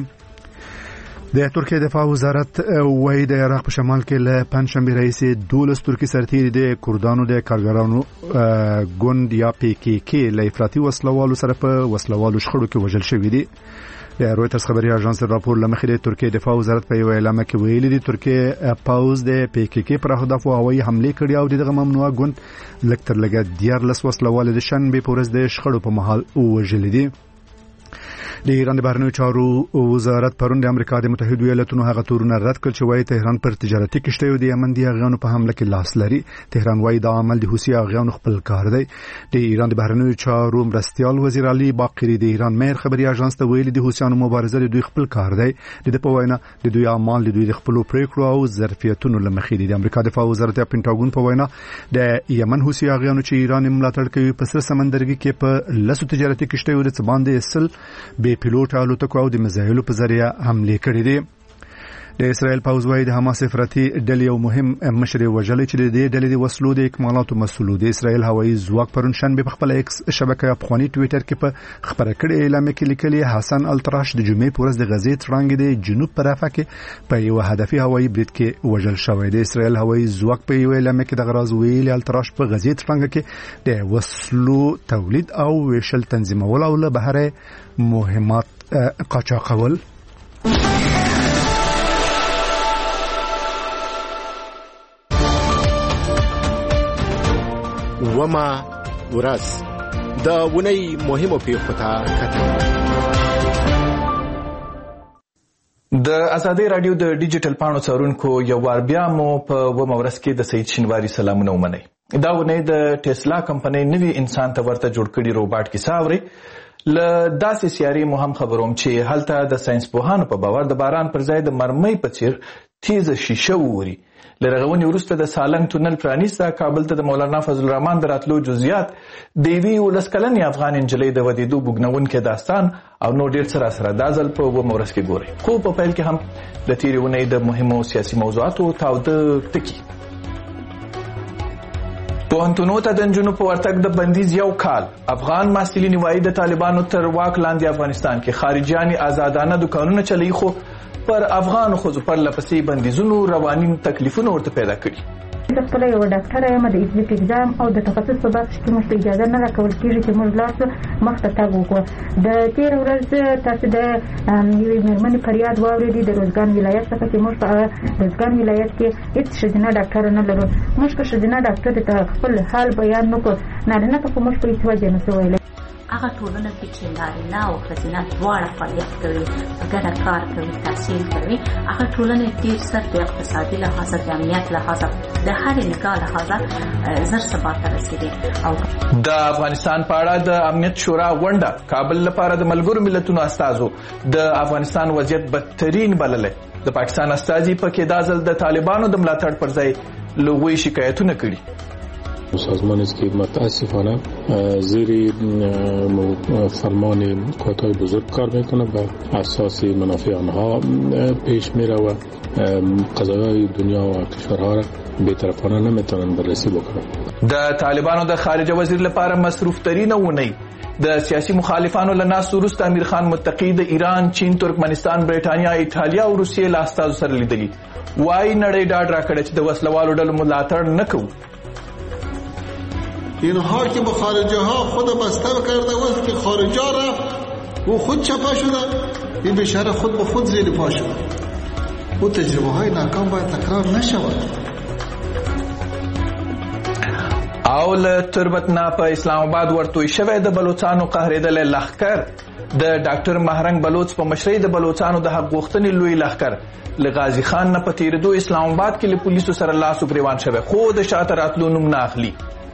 د ترکیه دفاع وزارت وایي د عراق په شمال کې له پنځشنبه راهیسې دولس ترکی سرتیري د کردانو د کارګرانو ګوند یا پی کې کې له افراطي وسلوالو سره په وسلوالو شخړو کې وژل شوي دي. د رويټرز خبري اژانس راپور لمخې د ترکیه دفاع وزارت په یو اعلامیه کې ویلي دی ترکیه پاوز د پی کې کې پر اهداف هوایي حمله کړې او دغه ممنوعه ګوند لکتر لګا دیارلس وسلوال د شنبه په ورځ د شخړو په محل وژل دي. د ایران د بهرنیو چارو وزارت پرون د امریکا د متحده ایالاتونو هغه تورونه رد کړ چې وايي تهران پر تجارتي کشتیو د یمن دی غانو په حمله کې لاس لري. تهران وايي دا عمل د حوثي غانو خپل کار دی. د ایران د بهرنیو چارو مرستيال وزیر علي باقری د ایران مېر خبري اژانس ته ویلي د حوثیانو مبارزه د دوی خپل کار دی. د په وینا د دوی اعمال د دوی د خپل پریکړو او ظرفیتونو لمخې دي. د امریکا دفاع وزارت یا پینټاګون په وینا د یمن حوثي غانو چې ایران ملاتړ کوي په سر سمندرګي کې په لاسو تجارتي کشتیو د باندې اصل به پیلوټ الوتکو او د مزایلو په ذریعہ حمله کړې دي. د اسرائیل پوځ وايي د حماس افراطي ډلې یو مهم مشر وژل چې د دې ډلې د وسلو د اکمالاتو مسؤل دی. اسرائیل هوایي ځواک پرون شنبه په خپل ایکس شبکه افغاني ټوئیټر کې په خبره کړې اعلان کې لیکلي حسن التراش د جمعې په ورځ د غزې ترانګ د جنوب په رافه کې په یو هدفي هوایي برید کې وژل شوی دی. اسرائیل هوایي ځواک په یو اعلان کې د غراز ویلي التراش په غزې ترانګ کې د وسلو تولید او ویشل تنظیمول او له بهره مهمات قاچاقول. وما ورځ د ونی مهمو پیښو ته کتل. د ازادي رادیو د ډیجیټل پاڼو څارونکو یو وار بیا مو په ومه ورځ کې د سید شینواری سلامونه ومنئ. دا ونې د ټیسلا کمپنۍ نوي انسان ته ورته جوړ کړي روباټ کیسه اوري. له داسې سیارې مو هم خبروم چې هلته د ساينس پوهانو په باور د باران پر ځای د مرمۍ په څیر تیزه شیشه ووري. له رغونې وروسته د سالنګ تونل پرانیسته. کابل ته د مولانا فضل الرحمن د راتلو جزئیات د یوې ولس کلنې افغان نجلۍ د ودېدو بوږنونکی داستان او نور ډېر څه راسره دا ځل په اووه ورځ کې ګورئ. خو په پیل کې هم د تېرې اونۍ د مهمو سیاسي موضوعاتو تاوده ټکي. پوهنتونونو ته د نجونو په ورتګ د بندیز یو کال. افغان محصلین وایي د طالبانو تر واک لاندې افغانستان کې خارجيان آزادانه دکانونه چلوي، خو پر افغان ښځو پرله پسې بندیزونو رواني تکلیفونه ورته پیدا کړي. زه خپله یوه ډاکټره یم. د ایزیک اګزام او د تخصص په برخه کې موږ ته اجازه نه راکول کېږي چې موږ لاړ شو مخ ته تګ وکړو. د تېره ورځ تاسو د یوې مېرمنې فریاد واورېدې د روزګان ولایت څخه چې موږ په روزګان ولایت کې هېڅ ښځینه ډاکټره نه لرو. موږ که ښځینه ډاکټرې ته خپل حال بیان نه کړو، نارینه ته خو موږ په هېڅ وجه نشو ویلی. هغه ټولنه کې چې نارینه او ښځینه دواړه فعالیت کوي، په ګډه کار کوي، تحصیل کوي، هغه ټولنې ډېر زر د اقتصادي لحاظه، د امنیت لحاظه، د هرې نګاه لحاظه زر ثبات ته رسېدي. او د افغانستان په اړه د امنیت شورا غونډه کابل لپاره د ملګرو ملتونو استازو د افغانستان وضعیت بدترین بللی. د پاکستان استازي پکې دا ځل د طالبانو د ملاتړ پر ځای لوی شکایتونه کړي. سازمان است که متاسفانه زیر فرمان کوتاه بزرگ کار میکنه، بر اساس منافع آنها پیش میره و قضایای دنیا و کشورها را بی‌طرفانه نمیتونن بررسی بکنن. د طالبانو د خارجه وزیر لپاره مصروف ترینه ونی د سیاسي مخالفانو له ناستو وروسته امیر خان متقی د ایران، چین، ترکمنستان، بریټانیا، ایټالیا او روسیې له استازو سره لیدلي. وایي نړۍ ډاډ راکړی چې د وسلوالو ډلو ملاتړ نه کوو. اینها که به خارجه ها خود بسته کرده و که خارجه رفت و خود چپا شده، این بیچاره خود به خود زیر پا شده. و تجربه های ناکام باید تکرار نشود. او له تربتنا په اسلام آباد ورتوی شوی د بلوچستانو قهرېدلی لښکر د ډاکټر مهرنګ بلوچ په مشرۍ د بلوچستانو د حق غوښتنې لوی لښکر له غازي خان نه په تېرېدو اسلام آباد کې له پولیسو سره لاس و ګرېوان شوی، خو د شاته راتلو نوم نه اخلي.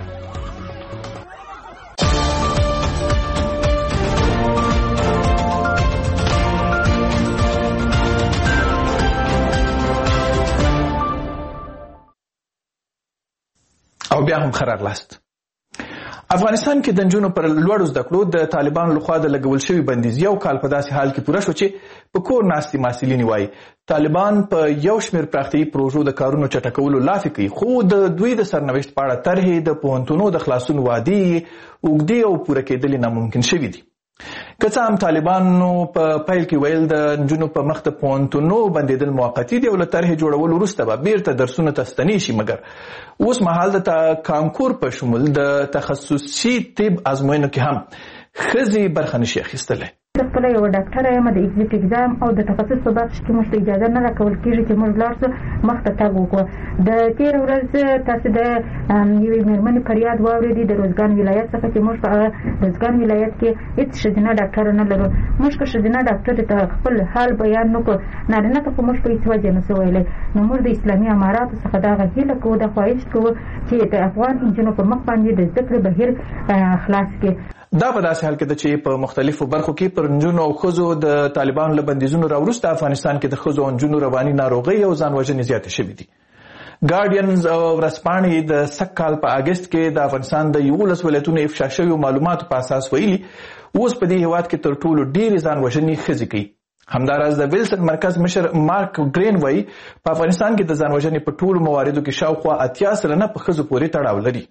او بیا هم خبر لاست. افغانستان کې د نجونو پر لوړو زده کړو د طالبانو لخوا د لګول شوي بندیز یو کال په داسې حال کې پوره شو چې په کور ناستې محصلین وایي طالبان په یو شمېر پراختیایي پروژو د کارونو چټکولو لافې کوي، خو د دوی د سرنوشت په اړه طرحې د پوهنتونونو د خلاصون وعدې اوږدې او پوره کېدلې ناممکن شوي دي. که څه هم طالبانو په پیل کې ویل د نجونو په مخ د پوهنتونونو بندېدل موقتي دي او له طرحې جوړولو وروسته به بیرته درسونه ته ستنې شي، مګر اوس مهال د کانکور په شمول د تخصصي طب ازموینو کې هم ښځې برخه نشي اخیستلی. زه خپله یوه ډاکټره یم. د ایزیک اګزام او د تخصص په برخه کې موږ ته اجازه نه راکول کېږي چې موږ لاړ شو مخ ته تګ وکړو. د تېره ورځ تاسو د یوې مېرمنې فریاد واورېدې د روزګان ولایت څخه چې موږ په روزګان ولایت کې هېڅ ښځینه ډاکټره نه لرو. موږ که ښځینه ډاکټرې ته خپل حال بیان نه کړو، نارینه ته خو موږ په هېڅ وجه نشو ویلی. نو موږ د اسلامي اماراتو څخه دغه هیله کوو، د خواهش کوو چې د افغان نجونو پر مخ باندې د زده کړې بهیر خلاص کړي. دا په داسې حال کې ده چې په مختلفو برخو کې پر نجونو او ښځو د طالبانو له بندیزونو راوروسته افغانستان کې د ښځو او نجونو رواني ناروغۍ او ځان وژنې زیاتې شوي دي. ګارډین ورځپاڼې د سږ کال په اګست کې د افغانستان د یولس ولایتونو افشا شویو معلوماتو په اساس ویلي اوس په دې هېواد کې تر ټولو ډېرې ځان وژنې ښځې کوي. همداراز د ویلسن مرکز مشر مارک ګرین وایي په افغانستان کې د ځان وژنې په ټولو مواردو کې شاوخوا اتیا سلنه په ښځو پورې تړاو لري.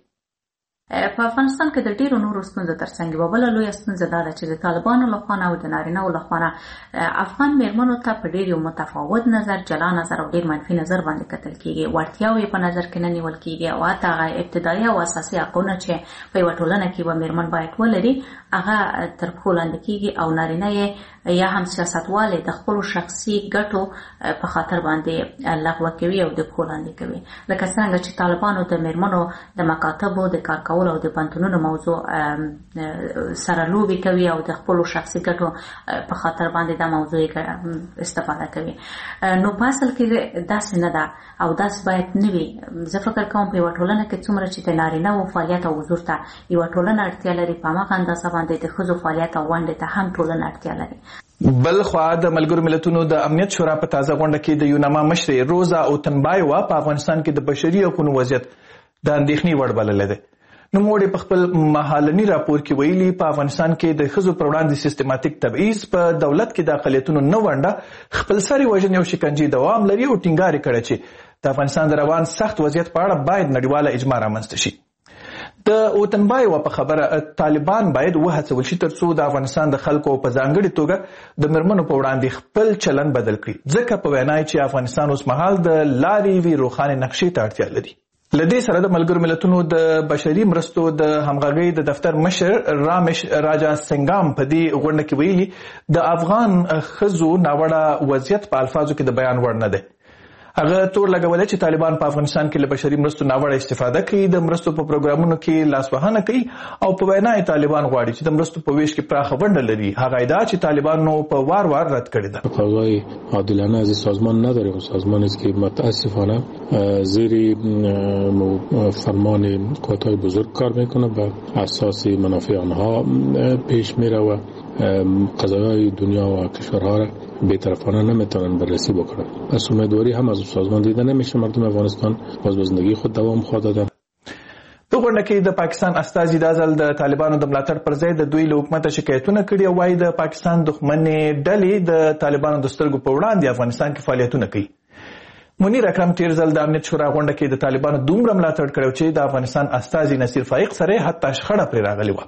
په افغانستان کې د ډیرو نورو ستونزو ترڅنګ یوه بله لویه ستونزه دا ده چې د طالبانو لخوا او د نارینه‌و لخوا افغان میرمنو ته په ډېر یو متفاوت نظر، جلا نظر او ډېر منفي نظر باندې کتل کېږي. وړتیاوې په نظر کې نه نیول کېږي او حتی هغه ابتدایي او اساسي حقونه چې په یوه ټولنه کې به میرمن باید ولري هغه تر پښو لاندې کېږي او نارینه یې یا هم سیاستوالې د خپلو شخصي ګټو په خاطر باندې لغوه کوي او د پښو لاندې کوي. لکه څرنګه چې طالبانو د میرمنو د مکاتبو د کار کول او د پانتونونو موضوع سره لوبي کوي او د خپل شخصي ګټو په خاطر باندې دا موضوع استفاده کوي. نو په اصل کې داسې نه ده او داس باید نه وي. زه فکر کوم په یوه ټولنه کې څومره چې د نارینه‌وو فعالیت او حضور ته یوه ټولنه اړتیا لري، په هماغه اندازه باندې د ښځو فعالیت او ونډې ته هم ټولنه اړتیا لري. بل خوا د ملګرو ملتونو د امنیت شورا په تازه غونډه کې د یوناما مشرې روزا اوتنبایوا په افغانستان کې د بشري حقوقو وضعیت د اندېښنې وړ بللی دی. نوموړي په خپل مهالني راپور کې ویلي په افغانستان کې د ښځو پر وړاندې سیستماتیک تبعیض، په دولت کې د اقلیتونو نه ونډه، خپلسري وژنې او شکنجې دوام لري او ټینګار یې کړی چې د افغانستان د روان سخت وضعیت په اړه باید نړیواله اجماع رامنځته شي. د اوتنبایوا په خبره طالبان باید وهڅول شي ترڅو د افغانستان د خلکو په ځانګړي توګه د مېرمنو په وړاندې خپل چلن بدل کړي، ځکه په وینا یې چې افغانستان اوس مهال د لارې یوې روښانې نقشې ته اړتیا لري. له دې سره د ملګرو ملتونو د بشري مرستو د همغږۍ د دفتر مشر رامش راجا سنگام په دې غونډه کې ویلي د افغان ښځو ناوړه وضعیت په الفاظو کې د بیان وړ نه دی. هغه تور لګولی چې طالبان په افغانستان کې له بشري مرستو ناوړه استفاده کوي، د مرستو په پروګرامونو کې لاسوهنه کوي او په وینا یې طالبان غواړي چې د مرستو په ویش کې پراخه ونډه لري. هغه ادعا چې طالبانو په وار وار رد کړې ده. تقاضای عادلانه از سازمان نداریم. سازمان است که متاسفانه زیر فرمان قوت‌های بزرگ کار میکنه، بر اساس منافع آنها پیش میره و قضایای دنیا و کشورها را بی‌طرفانه نمیتونن بررسی بکنن. پس امیدواری هم از سازمان دیده نمیشه مردم افغانستان باز به زندگی خود دوام خواهد دادن. په غونډه کې د پاکستان استازي دا ځل د طالبانو د ملاتړ پر ځای د دوی له حکومته شکایتونه کړي او وایي د پاکستان دښمنې ډلې د طالبانو د سترګو په وړاندې افغانستان کې فعالیتونه کوي. منیر اکرم تیر ځل د امنیت شورا غونډه کې د طالبانو دومره ملاتړ کړی چې د افغانستان استازي نصیر فائق سره حتی شخړه پرې راغلې وه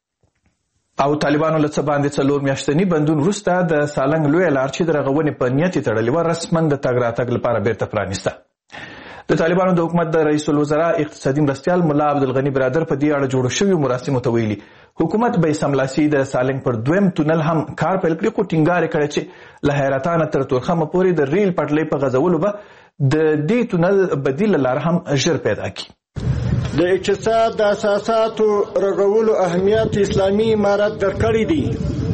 او طالبانو له څه باندې څلور میاشتني بندون وروسته د سالنګ لویه لار چې د رغونې په نیت یې تړلې وه رسما د تګ راتګ لپاره بیرته پرانیسته. د طالبانو د حکومت د رئیس الوزرا اقتصادي مرستیال ملا عبدالغني برادر په دې اړه جوړو شویو مراسمو ته ویلي حکومت به سملاسي د سالنګ پر دویم تونل هم کار پیل کړي، خو ټینګار یې کړی چې له حیرتانه تر تورخمه پورې د ریل پټلۍ په غځولو به د دې تونل بدیله لار هم ژر پیدا کړي. د اقتصاد د اساساتو رغولو اهمیت اسلامي امارت درکړی دی،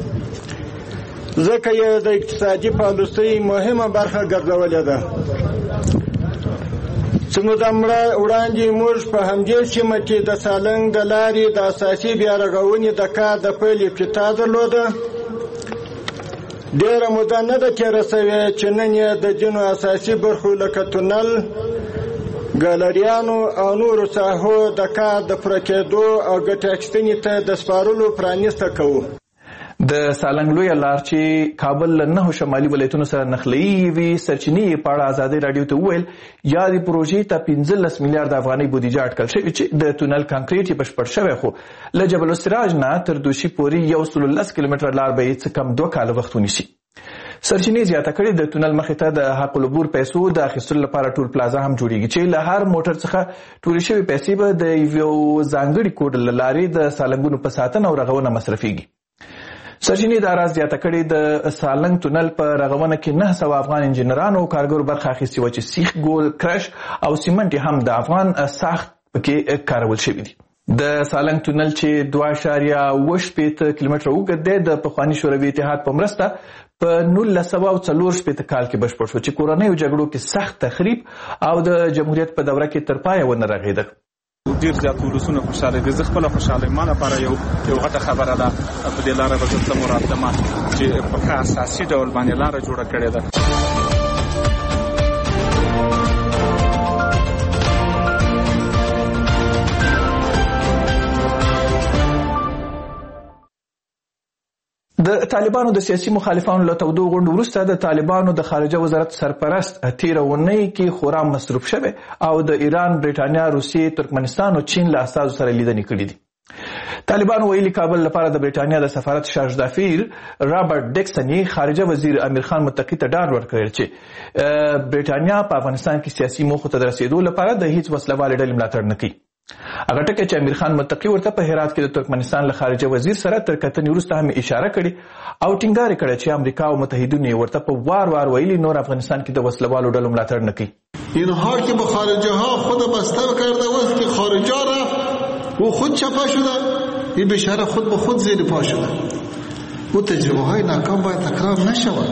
ځکه یې د اقتصادي پالیسۍ مهمه برخه ګرځولې ده. څومره وړاندې موږ په همدې سیمه کې د سالنګ د لارې د اساسي بیا رغونې د کار د پیل ابتدا درلوده. ډېره موده نه ده تېره سوې چې نن یې د ځینو اساسي برخو لکه تونل، ګالریانو او نورو ساحو د کار د پوره کېدو او ګټې اخیستنې ته د سپارلو پرانیسته کوو. د سالنګ لویه لار چې کابل له نهو شمالي ولایتونو سره نښلوي یوې سرچینې په اړه ازادۍ راډیو ته وویل یادې پروژې ته پنځلس میلیارډ افغانۍ بودیجه اټکل شوې چې د تونل کانکریټ یې بشپړ شوی، خو له جبل السراج نه تر دوشي پورې یو سل لس کیلومتره لار به یې څه کم دوه کاله وخت ونیسي. سرچینې زیاته کړي د تونل مخې ته د حق العبور پیسو د اخیستلو لپاره ټول پلازا هم جوړیږي چې له هر موټر څخه ټولې شوې پیسې به د یو ځانګړي کوډ له لارې د سالنګونو په ساتنه او رغونه مصرفیږي. سرچینې دا راز زیاته کړي د سالنګ تونل په رغونه کې نه سوه افغان انجینرانو او کارګرو برخه اخیستې وه چې سیخ ګول کرش او سیمنټ هم د افغان ساخت پکې کارول شوي دي. د سالنګ تونل چې دوه اعشاریه اوه شپېته کیلومتره اوږد دی د پخواني شوروي اتحاد په مرسته په نولس سوه او څلور شپېته کال کې بشپړ شو چې کورنیو جګړو کې سخت تخریب او د جمهوریت په دوره کې تر پایه ونه رغېده. ډیر زیات ولسونه خوشاله دي. زه خپله خوشاله یم. ما لپاره یو یو غټه خبره ده په دې لاره به زه تلم او راتلم چې په ښه اساسي ډول باندې لاره جوړه کړې ده. د طالبانو د سیاسي مخالفانو له تودو غونډو وروسته د طالبانو د خارجه وزارت سرپرست تیره اونۍ کې خورا مصروف شوی او د ایران، بریټانیا، روسیې، ترکمنستان او چین له استازو سره لیدنې کړې دي. طالبانو ویلي کابل لپاره د بریټانیا د سفارت شاهزدافیر رابرټ ډیکسن یې خارجه وزیر امیر خان متقي ته ډاډ ورکړی چې بریټانیا په افغانستان کې سیاسي موخو ته د رسېدو لپاره د هیڅ وسلوالې ډلې ملاتړ نه کوي. هغه ټکی چې امیر خان متقي ورته په هرات کې د ترکمنستان له خارجه وزیر سره تر کتنې وروسته هم اشاره کړې او ټینګار یې کړی چې امریکا او متحدینو یې ورته په وار وار ویلي نور افغانستان کې د وسلوالو ډلو ملاتړ نه کوي. اینها که به خارجه ها خود بسته کرده است که خارجه را او خود چپا شده، این بیچاره خود به خود زیر پا شده. او تجربه های ناکام باید تکرار نشود.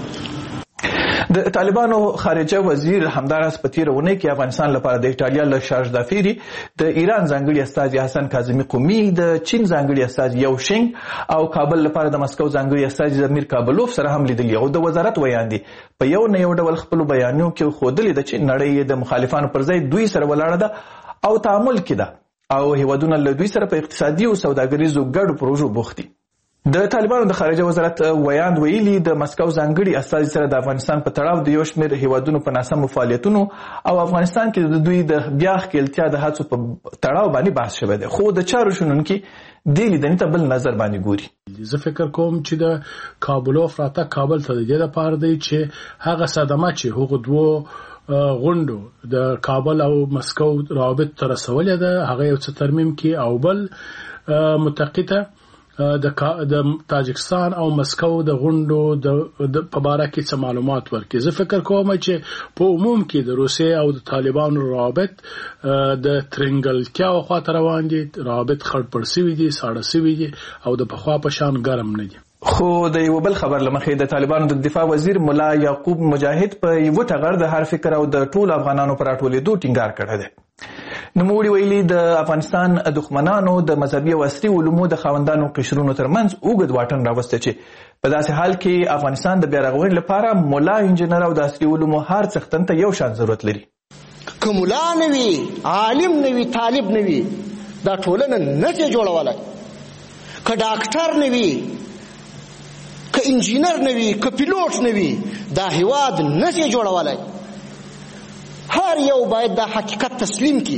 د طالبانو خارجه وزیر همدارس په تیره اونۍ کې افغانستان لپاره د ایټالیا له شارژ دافیری، د ایران ځانګړي استازي حسن کاظمي قومي، د چین ځانګړي استازي یو شینګ او کابل لپاره د مسکو ځانګړي استازي زمیر کابلوف سره هم لیدلي او د وزارت ویان دي په یو نه یو ډول خپل بیانیو کې ښودلي ده چې نړۍ د مخالفانو پر ځای دوی سره ولاړه ده او تعامل کې ده او هیوادونه له دوی سره په اقتصادي او سوداګریزو ګډو پروژو بوخت دي. د طالبانو د خارجه وزارت ویاند ویلي د مسکو ځانګړي استازي سره د افغانستان په تړاو د یو شمېر هیوادونو په ناسمو فعالیتونو او افغانستان کې د دوی د بیا ښکېلتیا د هڅو په تړاو باندې بحث شوی دی، خو د چارو شنونکي دې لیدنې ته بل نظر باندې ګوري. زه فکر کوم چې د کابلوف راته کابل ته د دې لپاره دی چې هغه صدمه چې هغه دوه غونډو د کابل او مسکو روابط ته رسولې ده هغه یو څه ترمیم کې او بل متقیته د تاجکستان او مسکو د غونډو د په باره کې څه معلومات ورکړي. زه فکر کوم چې په عموم کې د روسیې او د طالبانو روابط د ترنګلتیا خواته روان دي، روابط خړ پړ شوي دي، ساړه شوي دي او د پخوا په شان ګرم نه دي. خو د یو بل خبر لمخې د طالبانو د دفاع وزیر مولا یعقوب مجاهد په یو ټغر د هر فکر او د ټول افغانانو پر راټولېدو ټینګار کړی دی. نوموړي ویلي د افغانستان دښمنانو د مذهبي او عصري علومو د خاوندانو قشرونو ترمنځ اوږد واټن راوستی چې په داسې حال کې افغانستان د بیا رغونې لپاره مولا انجینر او د عصري علومو هر څښتن ته یو شان ضرورت لري. که مولا نه وي، عالم نه وي، طالب نه وي، دا ټولنه نشي جوړولی. که ډاکټر نه وي، که انجینر نه وي، که پیلوټ نه وي، دا هیواد نشي جوړولی. هر یو باید دا حقیقت تسلیم کی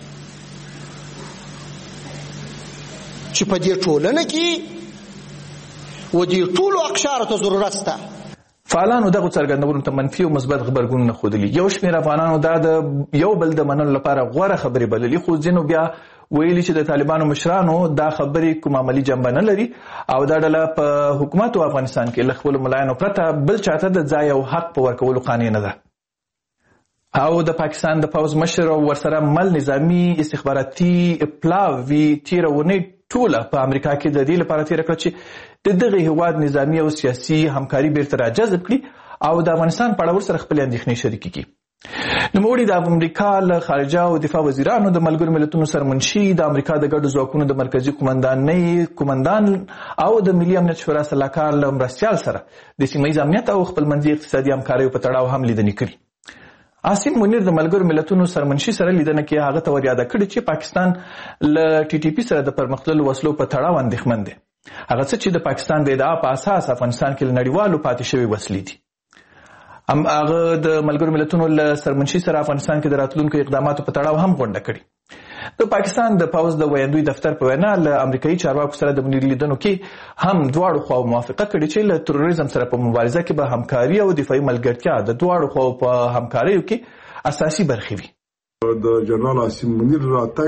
چې په دې ټولنه کې و دې ټولو اقشارو ته ضرورت شته. فعالانو دغه څرګندونو ته منفي او مثبت غبرګونونه ښودلي. یو شمېر افغانانو دا د یو بل د منلو لپاره غوره خبرې بللي، خو ځینو بیا ویلي چې د طالبانو مشرانو دا خبرې کوم عملي جنبه نه لري او دا ډله په حکومت او افغانستان کې له خپلو ملایانو پرته بل چاته د ځای او حق په ورکولو قانع نه ده. او د پاکستان د پوځ مشر او ورسره مل نظامی استخباراتي پلاوي تیره ونې ټوله په امریکا کې د دې لپاره تیره کړه چې د دغه هیواد نظامی او سیاسي همکاري بیرته راجذب کړي او د افغانستان په اړه ورسره خپلې اندېښنې شریکې کړي. نوموړي د امریکا له خارجه او دفاع وزیرانو د ملګرو ملتونو سرمنشي، د امریکا د ګډو ځواکونو د مرکزي قومندانۍ قومندان او د ملي امنیت شورا سلاکار له مرستیال سره د سیمه ییز امنیت او خپلمنځي اقتصادي همکاریو په تړاو هم لیدنې کړي. عاصم منیر د ملګرو ملتونو سرمنشي سره لیدنه کې هغه ته وریاده کړې چې پاکستان له ټي ټي پي سره د پرمختللو وسلو په تړاو اندېښمن دی، هغه څه چې د پاکستان د ادعا په اساس افغانستان کې له نړیوالو پاتې شوي وسلې دي. هم هغه د ملګرو ملتونو له سرمنشي سره افغانستان کې د راتلونکو اقداماتو په تړاو هم غونډه کړې. د پاکستان د پوځ د ویاندوی دفتر په وینا له امریکایي چارواکو سره د منیر لیدنو کې هم دواړو خواو موافقه کړې چې له تروریزم سره په مبارزه کې به همکاري او دفاعي ملګرتیا د دواړو خواو په همکاریو کې اساسي برخې وي. د جنرال عاصم منیر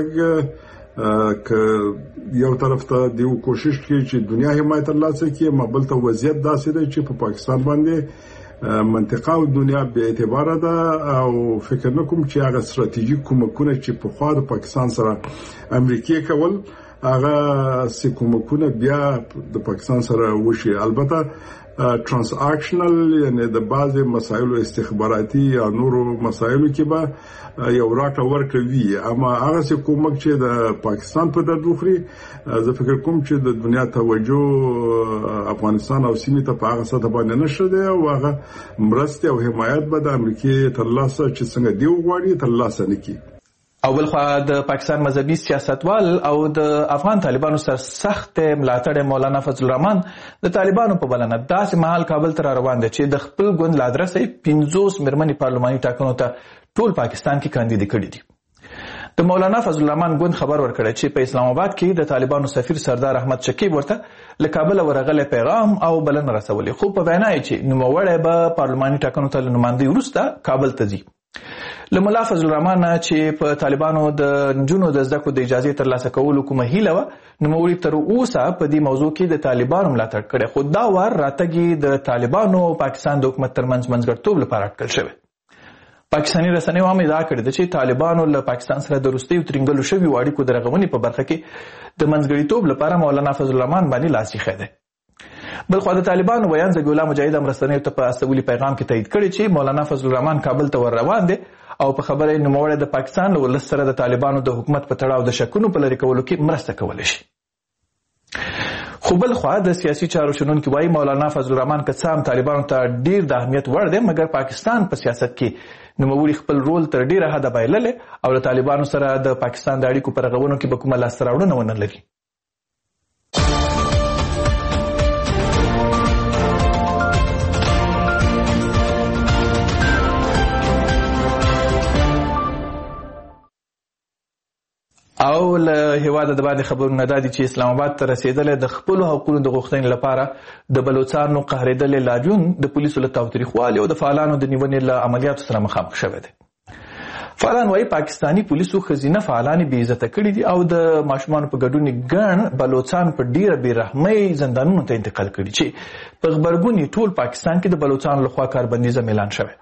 راتګ که یو طرف ته دیو کوشش کوي چې دنیا حمایت ترلاسه کړي، مبل ته وضعیت داسې دی چې په پاکستان باندې منطقه او دنیا به اعتبار ده او فکر نکوم چې هغه ستراتیژیک کومکونه چې په خوا د پاکستان سره امریکای کول هغه سې کومکونه بیا د پاکستان سره وشي. البته ترانزاکشنل یعنی د بعضې مسایلو استخباراتي یا نورو مسایلو کې به یو راټه ورکړه وي، اما هغه څه کومک چې د پاکستان په درد وخوري زه فکر کوم چې د دنیا توجه افغانستان او سیمې ته په هغه سطح باندې نشته دی او هغه مرستې او حمایت به د امریکې ترلاسه چې څنګه دی وغواړي ترلاسه نه کړي. او بلخوا د پاکستان مذهبي سیاستوال او د افغان طالبانو سره سخت ملاتړ مولانا فضل الرحمن د طالبانو په بلنه داسې مهال کابل ته روان دی چې د خپل ګوند له ادرسه پنځوس مېرمنې پارلماني ټاکنو ته ټول پاکستان کې کاندید کړي دي. د مولانا فضل الرحمن ګوند خبر ورکړی چې په اسلام آباد کې د طالبانو سفیر سردار احمد شکیب ورته له کابل ورغلی پیغام او بلنه رسولې، خو په وینا یې چې نوموړی به پارلماني ټاکنو ته له نمایندګۍ وروسته کابل ته ځي. له ملا فضل الرحمن چې په طالبانو د نجونو د زده کړو د اجازې ترلاسه کولو کومه هیله وه، نوموړي تر اوسه په دې موضوع کې د طالبانو ملاتړ کړی، خو دا وار راتګ د طالبانو او پاکستان د حکومت ترمنځ منځګړیتوب لپاره اټکل شوی. پاکستاني رسنیو هم ادعا کړې ده چې طالبانو له پاکستان سره د وروستیو ترینګلو شویو اړیکو د رغونې په برخه کې د منځګړیتوب لپاره مولانا فضل الرحمن باندې لاس ایښی دی. بلخوا د طالبانو ویان ذکي الله مجاهد هم رسنیو ته په استولي پیغام کې تایید کړی چې مولانا فضل الرحمن کابل ته ور روان دی او په خبره یې نوموړی د پاکستان له ولس سره د طالبانو د حکومت په تړاو د شکونو په لرې کولو کې مرسته کولی شي. خو بل خوا د سیاسي چارو شنونکي وایي مولانا فضل الرحمن که څه هم طالبانو ته ډیر د اهمیت وړ دی مګر پاکستان په سیاست کې نوموړي خپل رول تر ډیره حده بایللی او له طالبانو سره د پاکستان د اړیکو په رغونو کې به کومه لاسته راوړنه ونه لري. او له هیواده د باندې خبرونه دا دي چې اسلام آباد ته رسیدلې د خپلو حقوقو د غوښتنې لپاره د بلوچستانو قهرېدلې لاریون د پولیسو له تاوتریخوالي او د فعالانو د نیونې له عملیاتو سره مخامخ شوی دی. فعالان وایي پاکستاني پولیسو ښځینه فعالانې بې عزته کړي دي او د ماشومانو په ګډون ګڼ بلوچستان په ډیره بې رحمۍ زندانونو ته انتقال کړي چې په غبرګون ټول پاکستان کې د بلوچستان لخوا کاربندیزه اعلان شوی.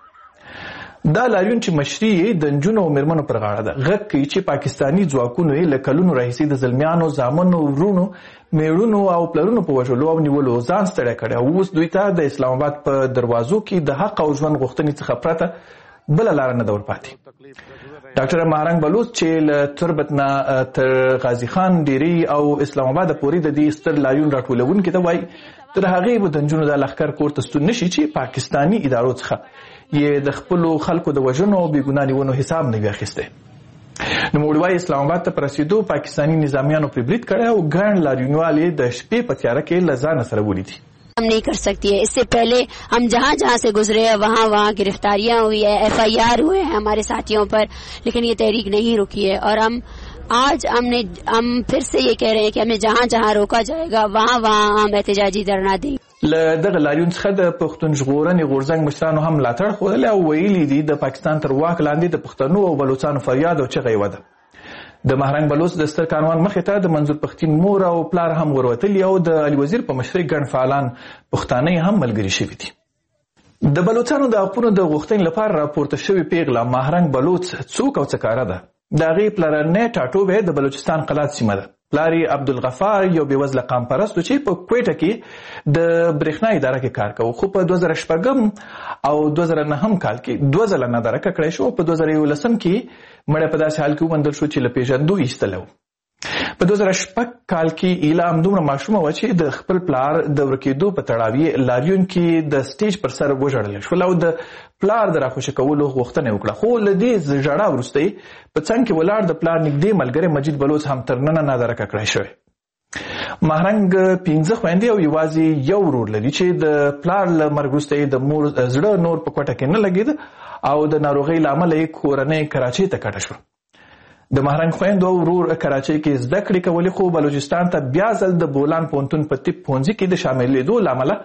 دا لاریون چې مشري یې د نجونو او میرمنو پر غاړه ده غږ کوي چې پاکستاني ځواکونو یې له کلونو راهیسې د زلمیانو زامنو ورونو میړونو او پلرونو په وژلو او نیولو ځان ستړی کړی او اوس دوی ته د اسلام آباد په دروازو کې د حق او ژوند غوښتنې څخه پرته بله لاره نه ده ورپاتې. ډاکټر مهرنګ بلوچ چې له تربت نه تر غازي خان ډیري او اسلام آباد پورې د دې ستر لاریون راټولونکي ته وایي تر هغې به د نجونو د لښکر کور ته ستون نشي چې پاکستاني ادارو څخه یې د خپلو خلکو د وژنو او بېګناه نیونو حساب نه وي اخیستی. نوموړي وایي اسلام آباد ته په رسېدو پاکستاني نظامیانو پرې برید کړی او ګڼ لاریونوال یې د شپې په تیاره کې له ځانه سره ولیدي. हम नहीं कर सकती है. इससे पहले हम जहाँ जहाँ से गुजरे हैं वहाँ वहाँ गिरफ्तारियां हुई है, एफ आई आर हुए हैं हमारे साथियों पर, लेकिन ये तहरीक नहीं रुकी है और हम आज हमने हम फिर से ये कह रहे हैं कि हमें जहाँ जहाँ रोका जाएगा वहाँ वहाँ हम एहतजाजी धरना देंगे. له دغه لاریون څخه د پښتون ژغورنې غورځنګ مشرانو هم ملاتړ ښودلی او ویلي دي د پاکستان تر واک لاندې د پښتنو او بلوچستانو فریاد او چغه یې وده. د مهرنګ بلوچ د ستر کاروان مخې ته د منظور پښتین مور او پلار هم وروتلي او د علي وزیر په مشرۍ ګڼ فعالان پښتانه هم ملګري شوي دي. د بلوچستانو د حقونو د غوښتنې لپاره راپورته شوې پیغله مهرنګ بلوچ څوک او څه کاره ده. د هغې پلرنی ټاټوبی د بلوچستان قلات سیمه ده. پلار یې عبدالغفار یو بېوزله قام پرست و چې په کویټه کې د برېښنا اداره کې کار کوي خو په دوه زره شپږم او دوه زره نهم کال کې دوه ځله نادرکه کړی شو او په دوه زره یولسم کې مړی په داسې حال کې وموندل شو چې له پېژندو ایستلی و. په دوه زره شپږ کال کې ایله همدومره ماشومه وه چې د خپل پلار د ورکېدو په تړاو یې لاریون کې د سټیج پر سر وژړلی شول او د پلار د راخوشي کولو غوښتنه وکړه. خو له دې ژړا وروسته په څنګ کې ولاړ د پلار نږدې ملګری مجید بلوچ هم تر ننه نادرکه کړی شوی. مهرنګ پنځه خویندې او یوازې یو ورور لري چې د پلار له مرګ وروسته یې د مور زړه نور په کوټه کې نه لګېده او د ناروغۍ له امله یې کورنۍ کراچۍ ته کډه شوه. د مهرنګ خویندو او ورور کراچۍ کې زده کړې کولې خو بلوچستان ته بیا ځل د بولان پوهنتون په طب پوهنځي کې د شاملېدو له امله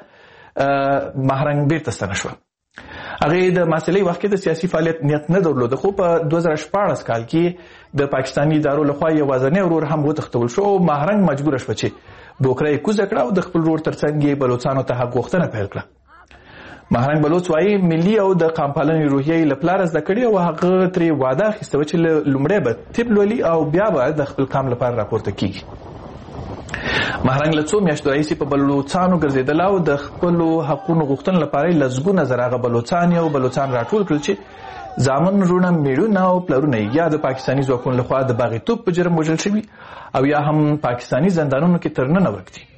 مهرنګ بیرته ستنه شوه. هغې د محصلۍ وخت کې د سیاسي فعالیت نیت نه درلوده خو په دوه زره شپاړس کال کې د پاکستاني ادارو لخوا یوازینی ورور هم وتښتول شو او مهرنګ مجبوره شوه چې بوکره یې کوزه کړه او د خپل ورور تر څنګ یې بلوچستانو ته حق غوښتنه پیل کړه. مهرنګ بلوچ وایي ملي او د قام پالنې روحیه یې له پلاره زده کړې او هغه ترې واده اخیسته وه چې لومړی به طب لولي او بیا به د خپل قام لپاره راپورته کیږي. مهرنګ له څو میاشتو راهیسې په بلوچستانو ګرځېدله او د خپلو حقونو غوښتنې لپاره یې لسګونه زره هغه بلوچان او بلوچان راټول کړل چې زامن وروڼه میړونه او پلرونه یا د پاکستاني ځواکونو لخوا د باغیتوب په جرم وژل شوي او یا هم پاکستاني زندانونو کې تر ننه ورک دي.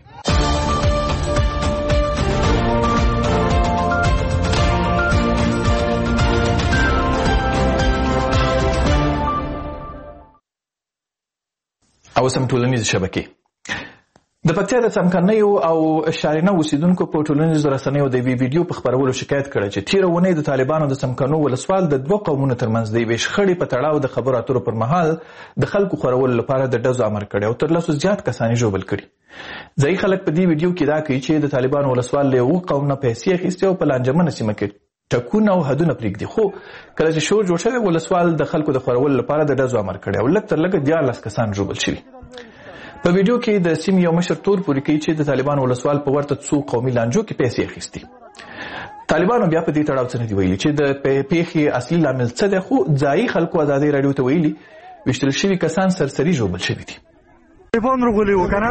او سم ټولنیزې شبکې د پکتیا د څمکنیو او شارینه اوسیدونکو په ټولنیزو رسنیو د یوې ویډیو په خپرولو شکایت کړی چې تېره اونۍ د طالبانو د څمکنو ولسوال د دوه قومونو ترمنځ د یوې شخړې په تړاو د خبرو اترو پر مهال د خلکو خورولو لپاره د ډزو امر کړی او تر لسو زیات کسان یې ژوبل کړي. ځایي خلک په دې ویډیو کې دا کوي چې د طالبانو ولسوال له یوه قوم نه پیسې اخیستې او په لانجمنه سیمه کې ټکونه او حدونه پرېږدي خو کله چې شور جوړ شوی ولسوال د خلکو د خورولو لپاره د ډزو امر کړی او لږ تر لږه دیارلس کسان ژوبل شوي. په ویډیو کې د سیمې یو مشر تور پورې کوي چې د طالبانو ولسوال په ورته څو قومي لانجو کې پیسې اخیستي. طالبانو بیا په دې تړاو څه نه دي ویلي چې د پیښې اصلي لامل څه دی، خو ځایي خلکو ازادي راډیو ته ویلي ویشتل شوي کسان سرسري ژوبل شوي دي. تلیفون رغلی و کنه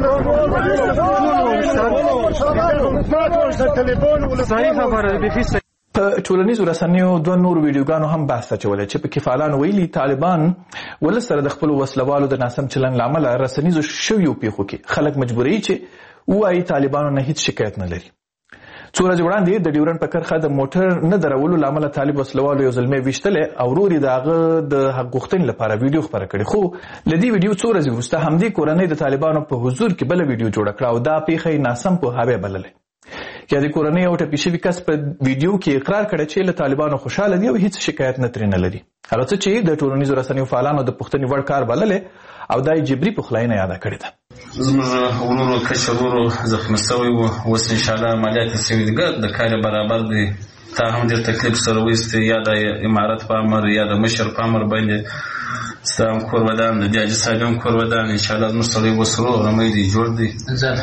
صحیح خبره بیخي صحیح. په ټولنیزو رسنیو دوه نور ویډیوګانو هم بحث اچولی چې پکې فعالانو ویلي طالبان ولس سره د خپلو وسلوالو د ناسم چلند له امله رسنیزو شویو پیښو کې خلک مجبوروي چې ووایي طالبانو نه هیڅ شکایت نه لري. څو ورځې وړاندې د ډیورنډ په کرښه د موټر نه درولو له امله طالب وسلوالو یو زلمی ویشتلی او ورور یې د هغه د حق غوښتنې لپاره ویډیو خپره کړې، خو له دې ویډیو څو ورځې وروسته همدې کورنۍ د طالبانو په حضور کې بله ویډیو جوړه کړه او دا پیښه یې ناسم پوهاوی بللی. یا د کورنۍ او ټپي شوي کس په ویډیو کې اقرار کړی چې له طالبانو خوشحاله دي او هیڅ شکایت نه ترې نه لري، هغه څه چې د ټولنیزو رسنیو فعالانو د پوښتنې وړ کار بللی او دا یې جبري پخلاینه یاده کړې ده. زموږ ورور کشر ورور زخمي شوی و، اوس انشاءالله عملیات یې شوي دي، د کار یې برابر دی. تا هم ډېر تکلیف سره وایستی، یا د امارت په امر یا د مشر په امر باندې ستا هم کور ودان د حاجي صاحب هم کور ودان انشاءالله زموږ سړی اوس ورور رمی دی جوړ دی.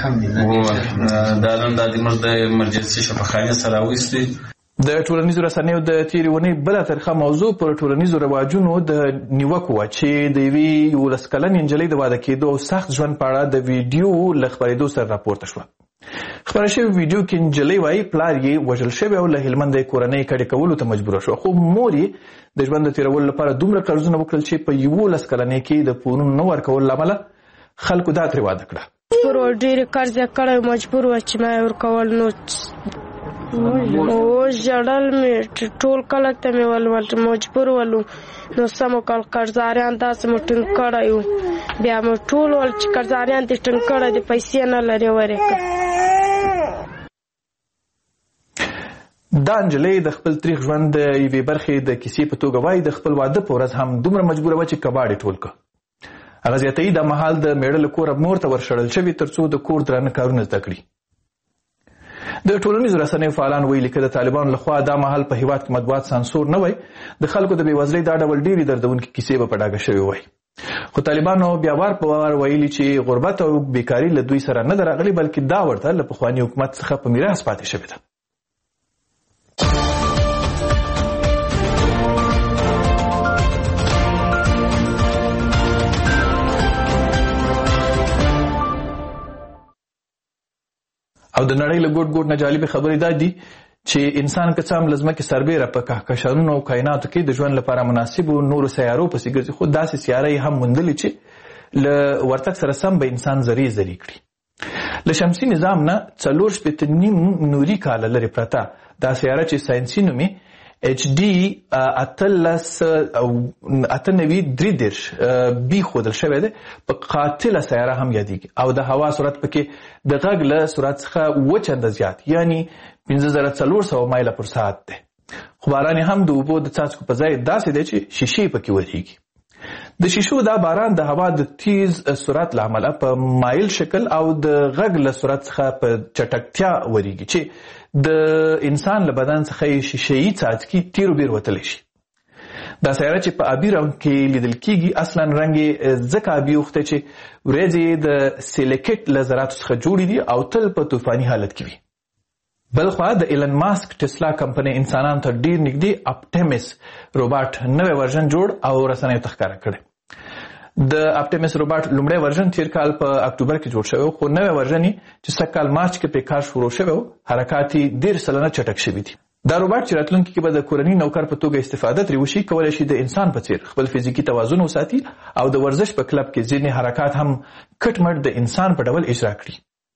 دا نن دا زموږ د ایمرجنسي شفاخانې سره راوایستی. د ټولنیزو رسنیو د تېرې اونۍ بله ترخه موضوع پر ټولنیزو رواجونو د نیوکو وه چې د یوې یولس کلنې نجلۍ د واده کېدو او سخت ژوند په اړه د ویډیو له خپرېدو سره راپورته شوه. خپره شوې ویډیو کې نجلۍ وایي پلار یې وژل شوی او له هلمند یې کورنۍ کډې کولو ته مجبوره شوه، خو مور یې د ژوند د تېرولو لپاره دومره قرضونه وکړل چې په یولس کلنۍ کې د پورونو نه ورکولو له امله خلکو دا ترې واده کړه. مجبور و، ډېرې قرض یې کړی، مجبور و چې ما یې ورکول. نو اوس ژړل مې ټول کلک ته مې ولول، مجبور ولو. نو سمو کال قرضاریان داسې مو ټینګ کړی و، بیا مو ټول ول چې قرضاریان دې ټینګ کړی دي، پیسې نه لري ورکړه. دا نجلۍ د خپل تریخ ژوند د یوې برخې د کیسې په توګه وایي د خپل واده په ورځ هم دومره مجبوره وه چې کباړ یې ټول کړ. هغه زیاتوي دا مهال د میړه له کوره مور ته ورشړل شوي تر څو د کور درانه کارونه زده کړي. د ټولنیزو رسنیو فعالان ویلي که د طالبانو لخوا دا مهال په هیواد کې مطبوعات سانسور نه وای، د خلکو د بېوزلۍ دا ډول ډېرې دردونکې کیسې به په ډاګه شوې وای. خو طالبانو بیا وار په وار ویلي چې غربت او بیکاري له دوی سره نه ده راغلي، بلکې دا ورته له پخواني حکومت څخه په میراث پاتې شوې ده. او د نړۍ له ګوټ ګوټ نه جالبې خبرې دا دي چې انسان که څه هم له ځمکې سربیره په کهکشانونو او کایناتو کې د ژوند لپاره مناسبو نورو سیارو پسې ګرځي، خو داسې سیاره یې هم موندلې چې له ورتګ سره سم به انسان ذرې ذرې کړي. له شمسي نظام نه څلور شپېته نیم نوري کاله لرې پرته دا سیاره چې ساینسي نوم یې اچ ډي اتلس او اته نوي درې دېرش بي ښودل شوی دی، په قاتله سیاره هم یادېږي او د هوا سرعت پکې د غږ له سرعت څخه اووه چنده زیات یعنی پنځه زره څلور سوه مایله پر ساعت دی. خو باران هم د اوبو د څاڅکو په ځای داسې دی چې شیشې پکې ورهیږي. د شیشو دا باران د هوا د تیز سرعت له امله په مایل شکل او د غږ له سرعت څخه په چټکتیا ورهیږي چې د انسان له بدن څخه یې شیشهیي څاڅکي تیرو بیر وتلی شي. دا سیاره چې په آبي رنګ کې لیدل کیږي اصلا رنګ یې ځکه آبي اوښتی چې وریځې د سیلیکټ له ذراتو څخه جوړې دي او تل په طوفاني حالت کې وي. بلخوا د ایلن ماسک ټسلا کمپنۍ انسانانو ته ډیر نږدې اپټیمس روباټ نوی ورژن جوړ او رسنیو ته ښکاره کړی. د اپټیمس روباټ لومړی ورژن تیر کال په اکتوبر کې جوړ شوی، خو نوی ورژن چې سږ کال مارچ کې پرې کار شروع شوی و حرکات یې ډېر سلنه چټک شوي دي. دا روباټ چې راتلونکي کې به د کورني نوکر په توګه استفاده ترې وشي، کولی شي د انسان په څیر خپل فزیکي توازن وساتي او د ورزش په کلب کې ځینې حرکات هم کټ مټ د انسان په ډول اجرا کړي.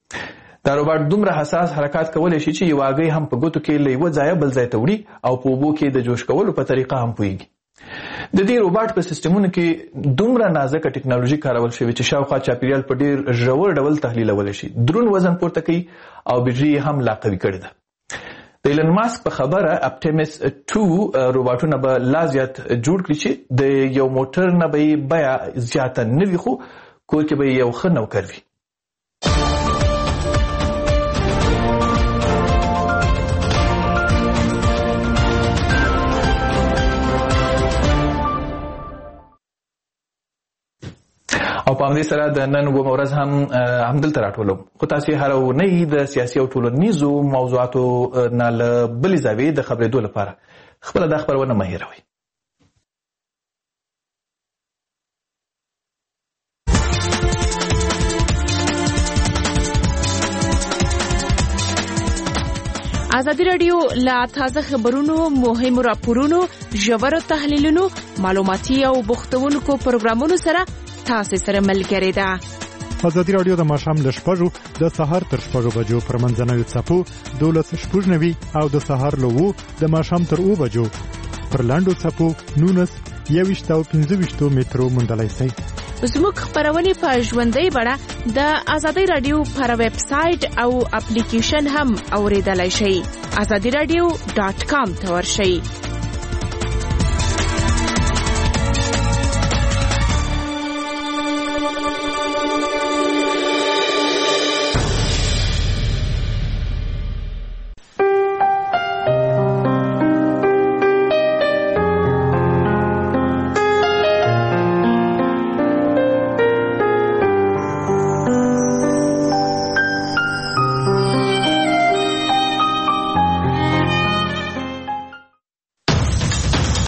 دا روباټ دومره حساس حرکات کولی شي چې یو هګۍ هم په ګوتو کې له یوه ځایه بل ځای ته وړي او په اوبو کې د جوش کولو په طریقه هم پوهیږي. د دې روباټ په سیستمونو کې دومره نازکه ټکنالوژي کارول شوې چې شاوخوا چاپیریال په ډیر ژور ډول تحلیلولی شي، دروند وزن پورته کوي او بیټري یې هم لا قوي کړې ده. د ایلن ماسک په خبره اپټیمس ټو روباټونه به لا زیات جوړ کړي چې د یو موټر نه به یې بیه زیاته نه وي، خو کور کې به یې یو ښه نوکر وي. او او په همدې سره د نن اوومه ورځ هم همدلته راټولوم. خو تاسې هره اونۍ د سیاسي او ټولنیزو موضوعاتو نه له بلې زاویې د خبرېدو لپاره خپله دا خپرونه مه هېروئ. ازادي راډیو لا تازه خبرونو، مهمو راپورونو، ژورو تحلیلونو، معلوماتي او بوختونکو پروګرامونو سره تاسو سره ملګری ده. ازادي راډیو د ماښام له شپږو د سهار تر شپږو بجو پر منځنوي څپو دولس شپږ نوي او د سهار له اوو د ماښام تر اوو بجو پر لاندو څپو نونس یوویشت او پنځه ویشتو مترو موندلی شئ. زموږ خبرونه په ژوندۍ بڼه د ازادي راډیو پر ویب سټ او اپلیکیشن هم اوریدلای شئ. ازادي راډیو ډاٹ کام ته ورشئ.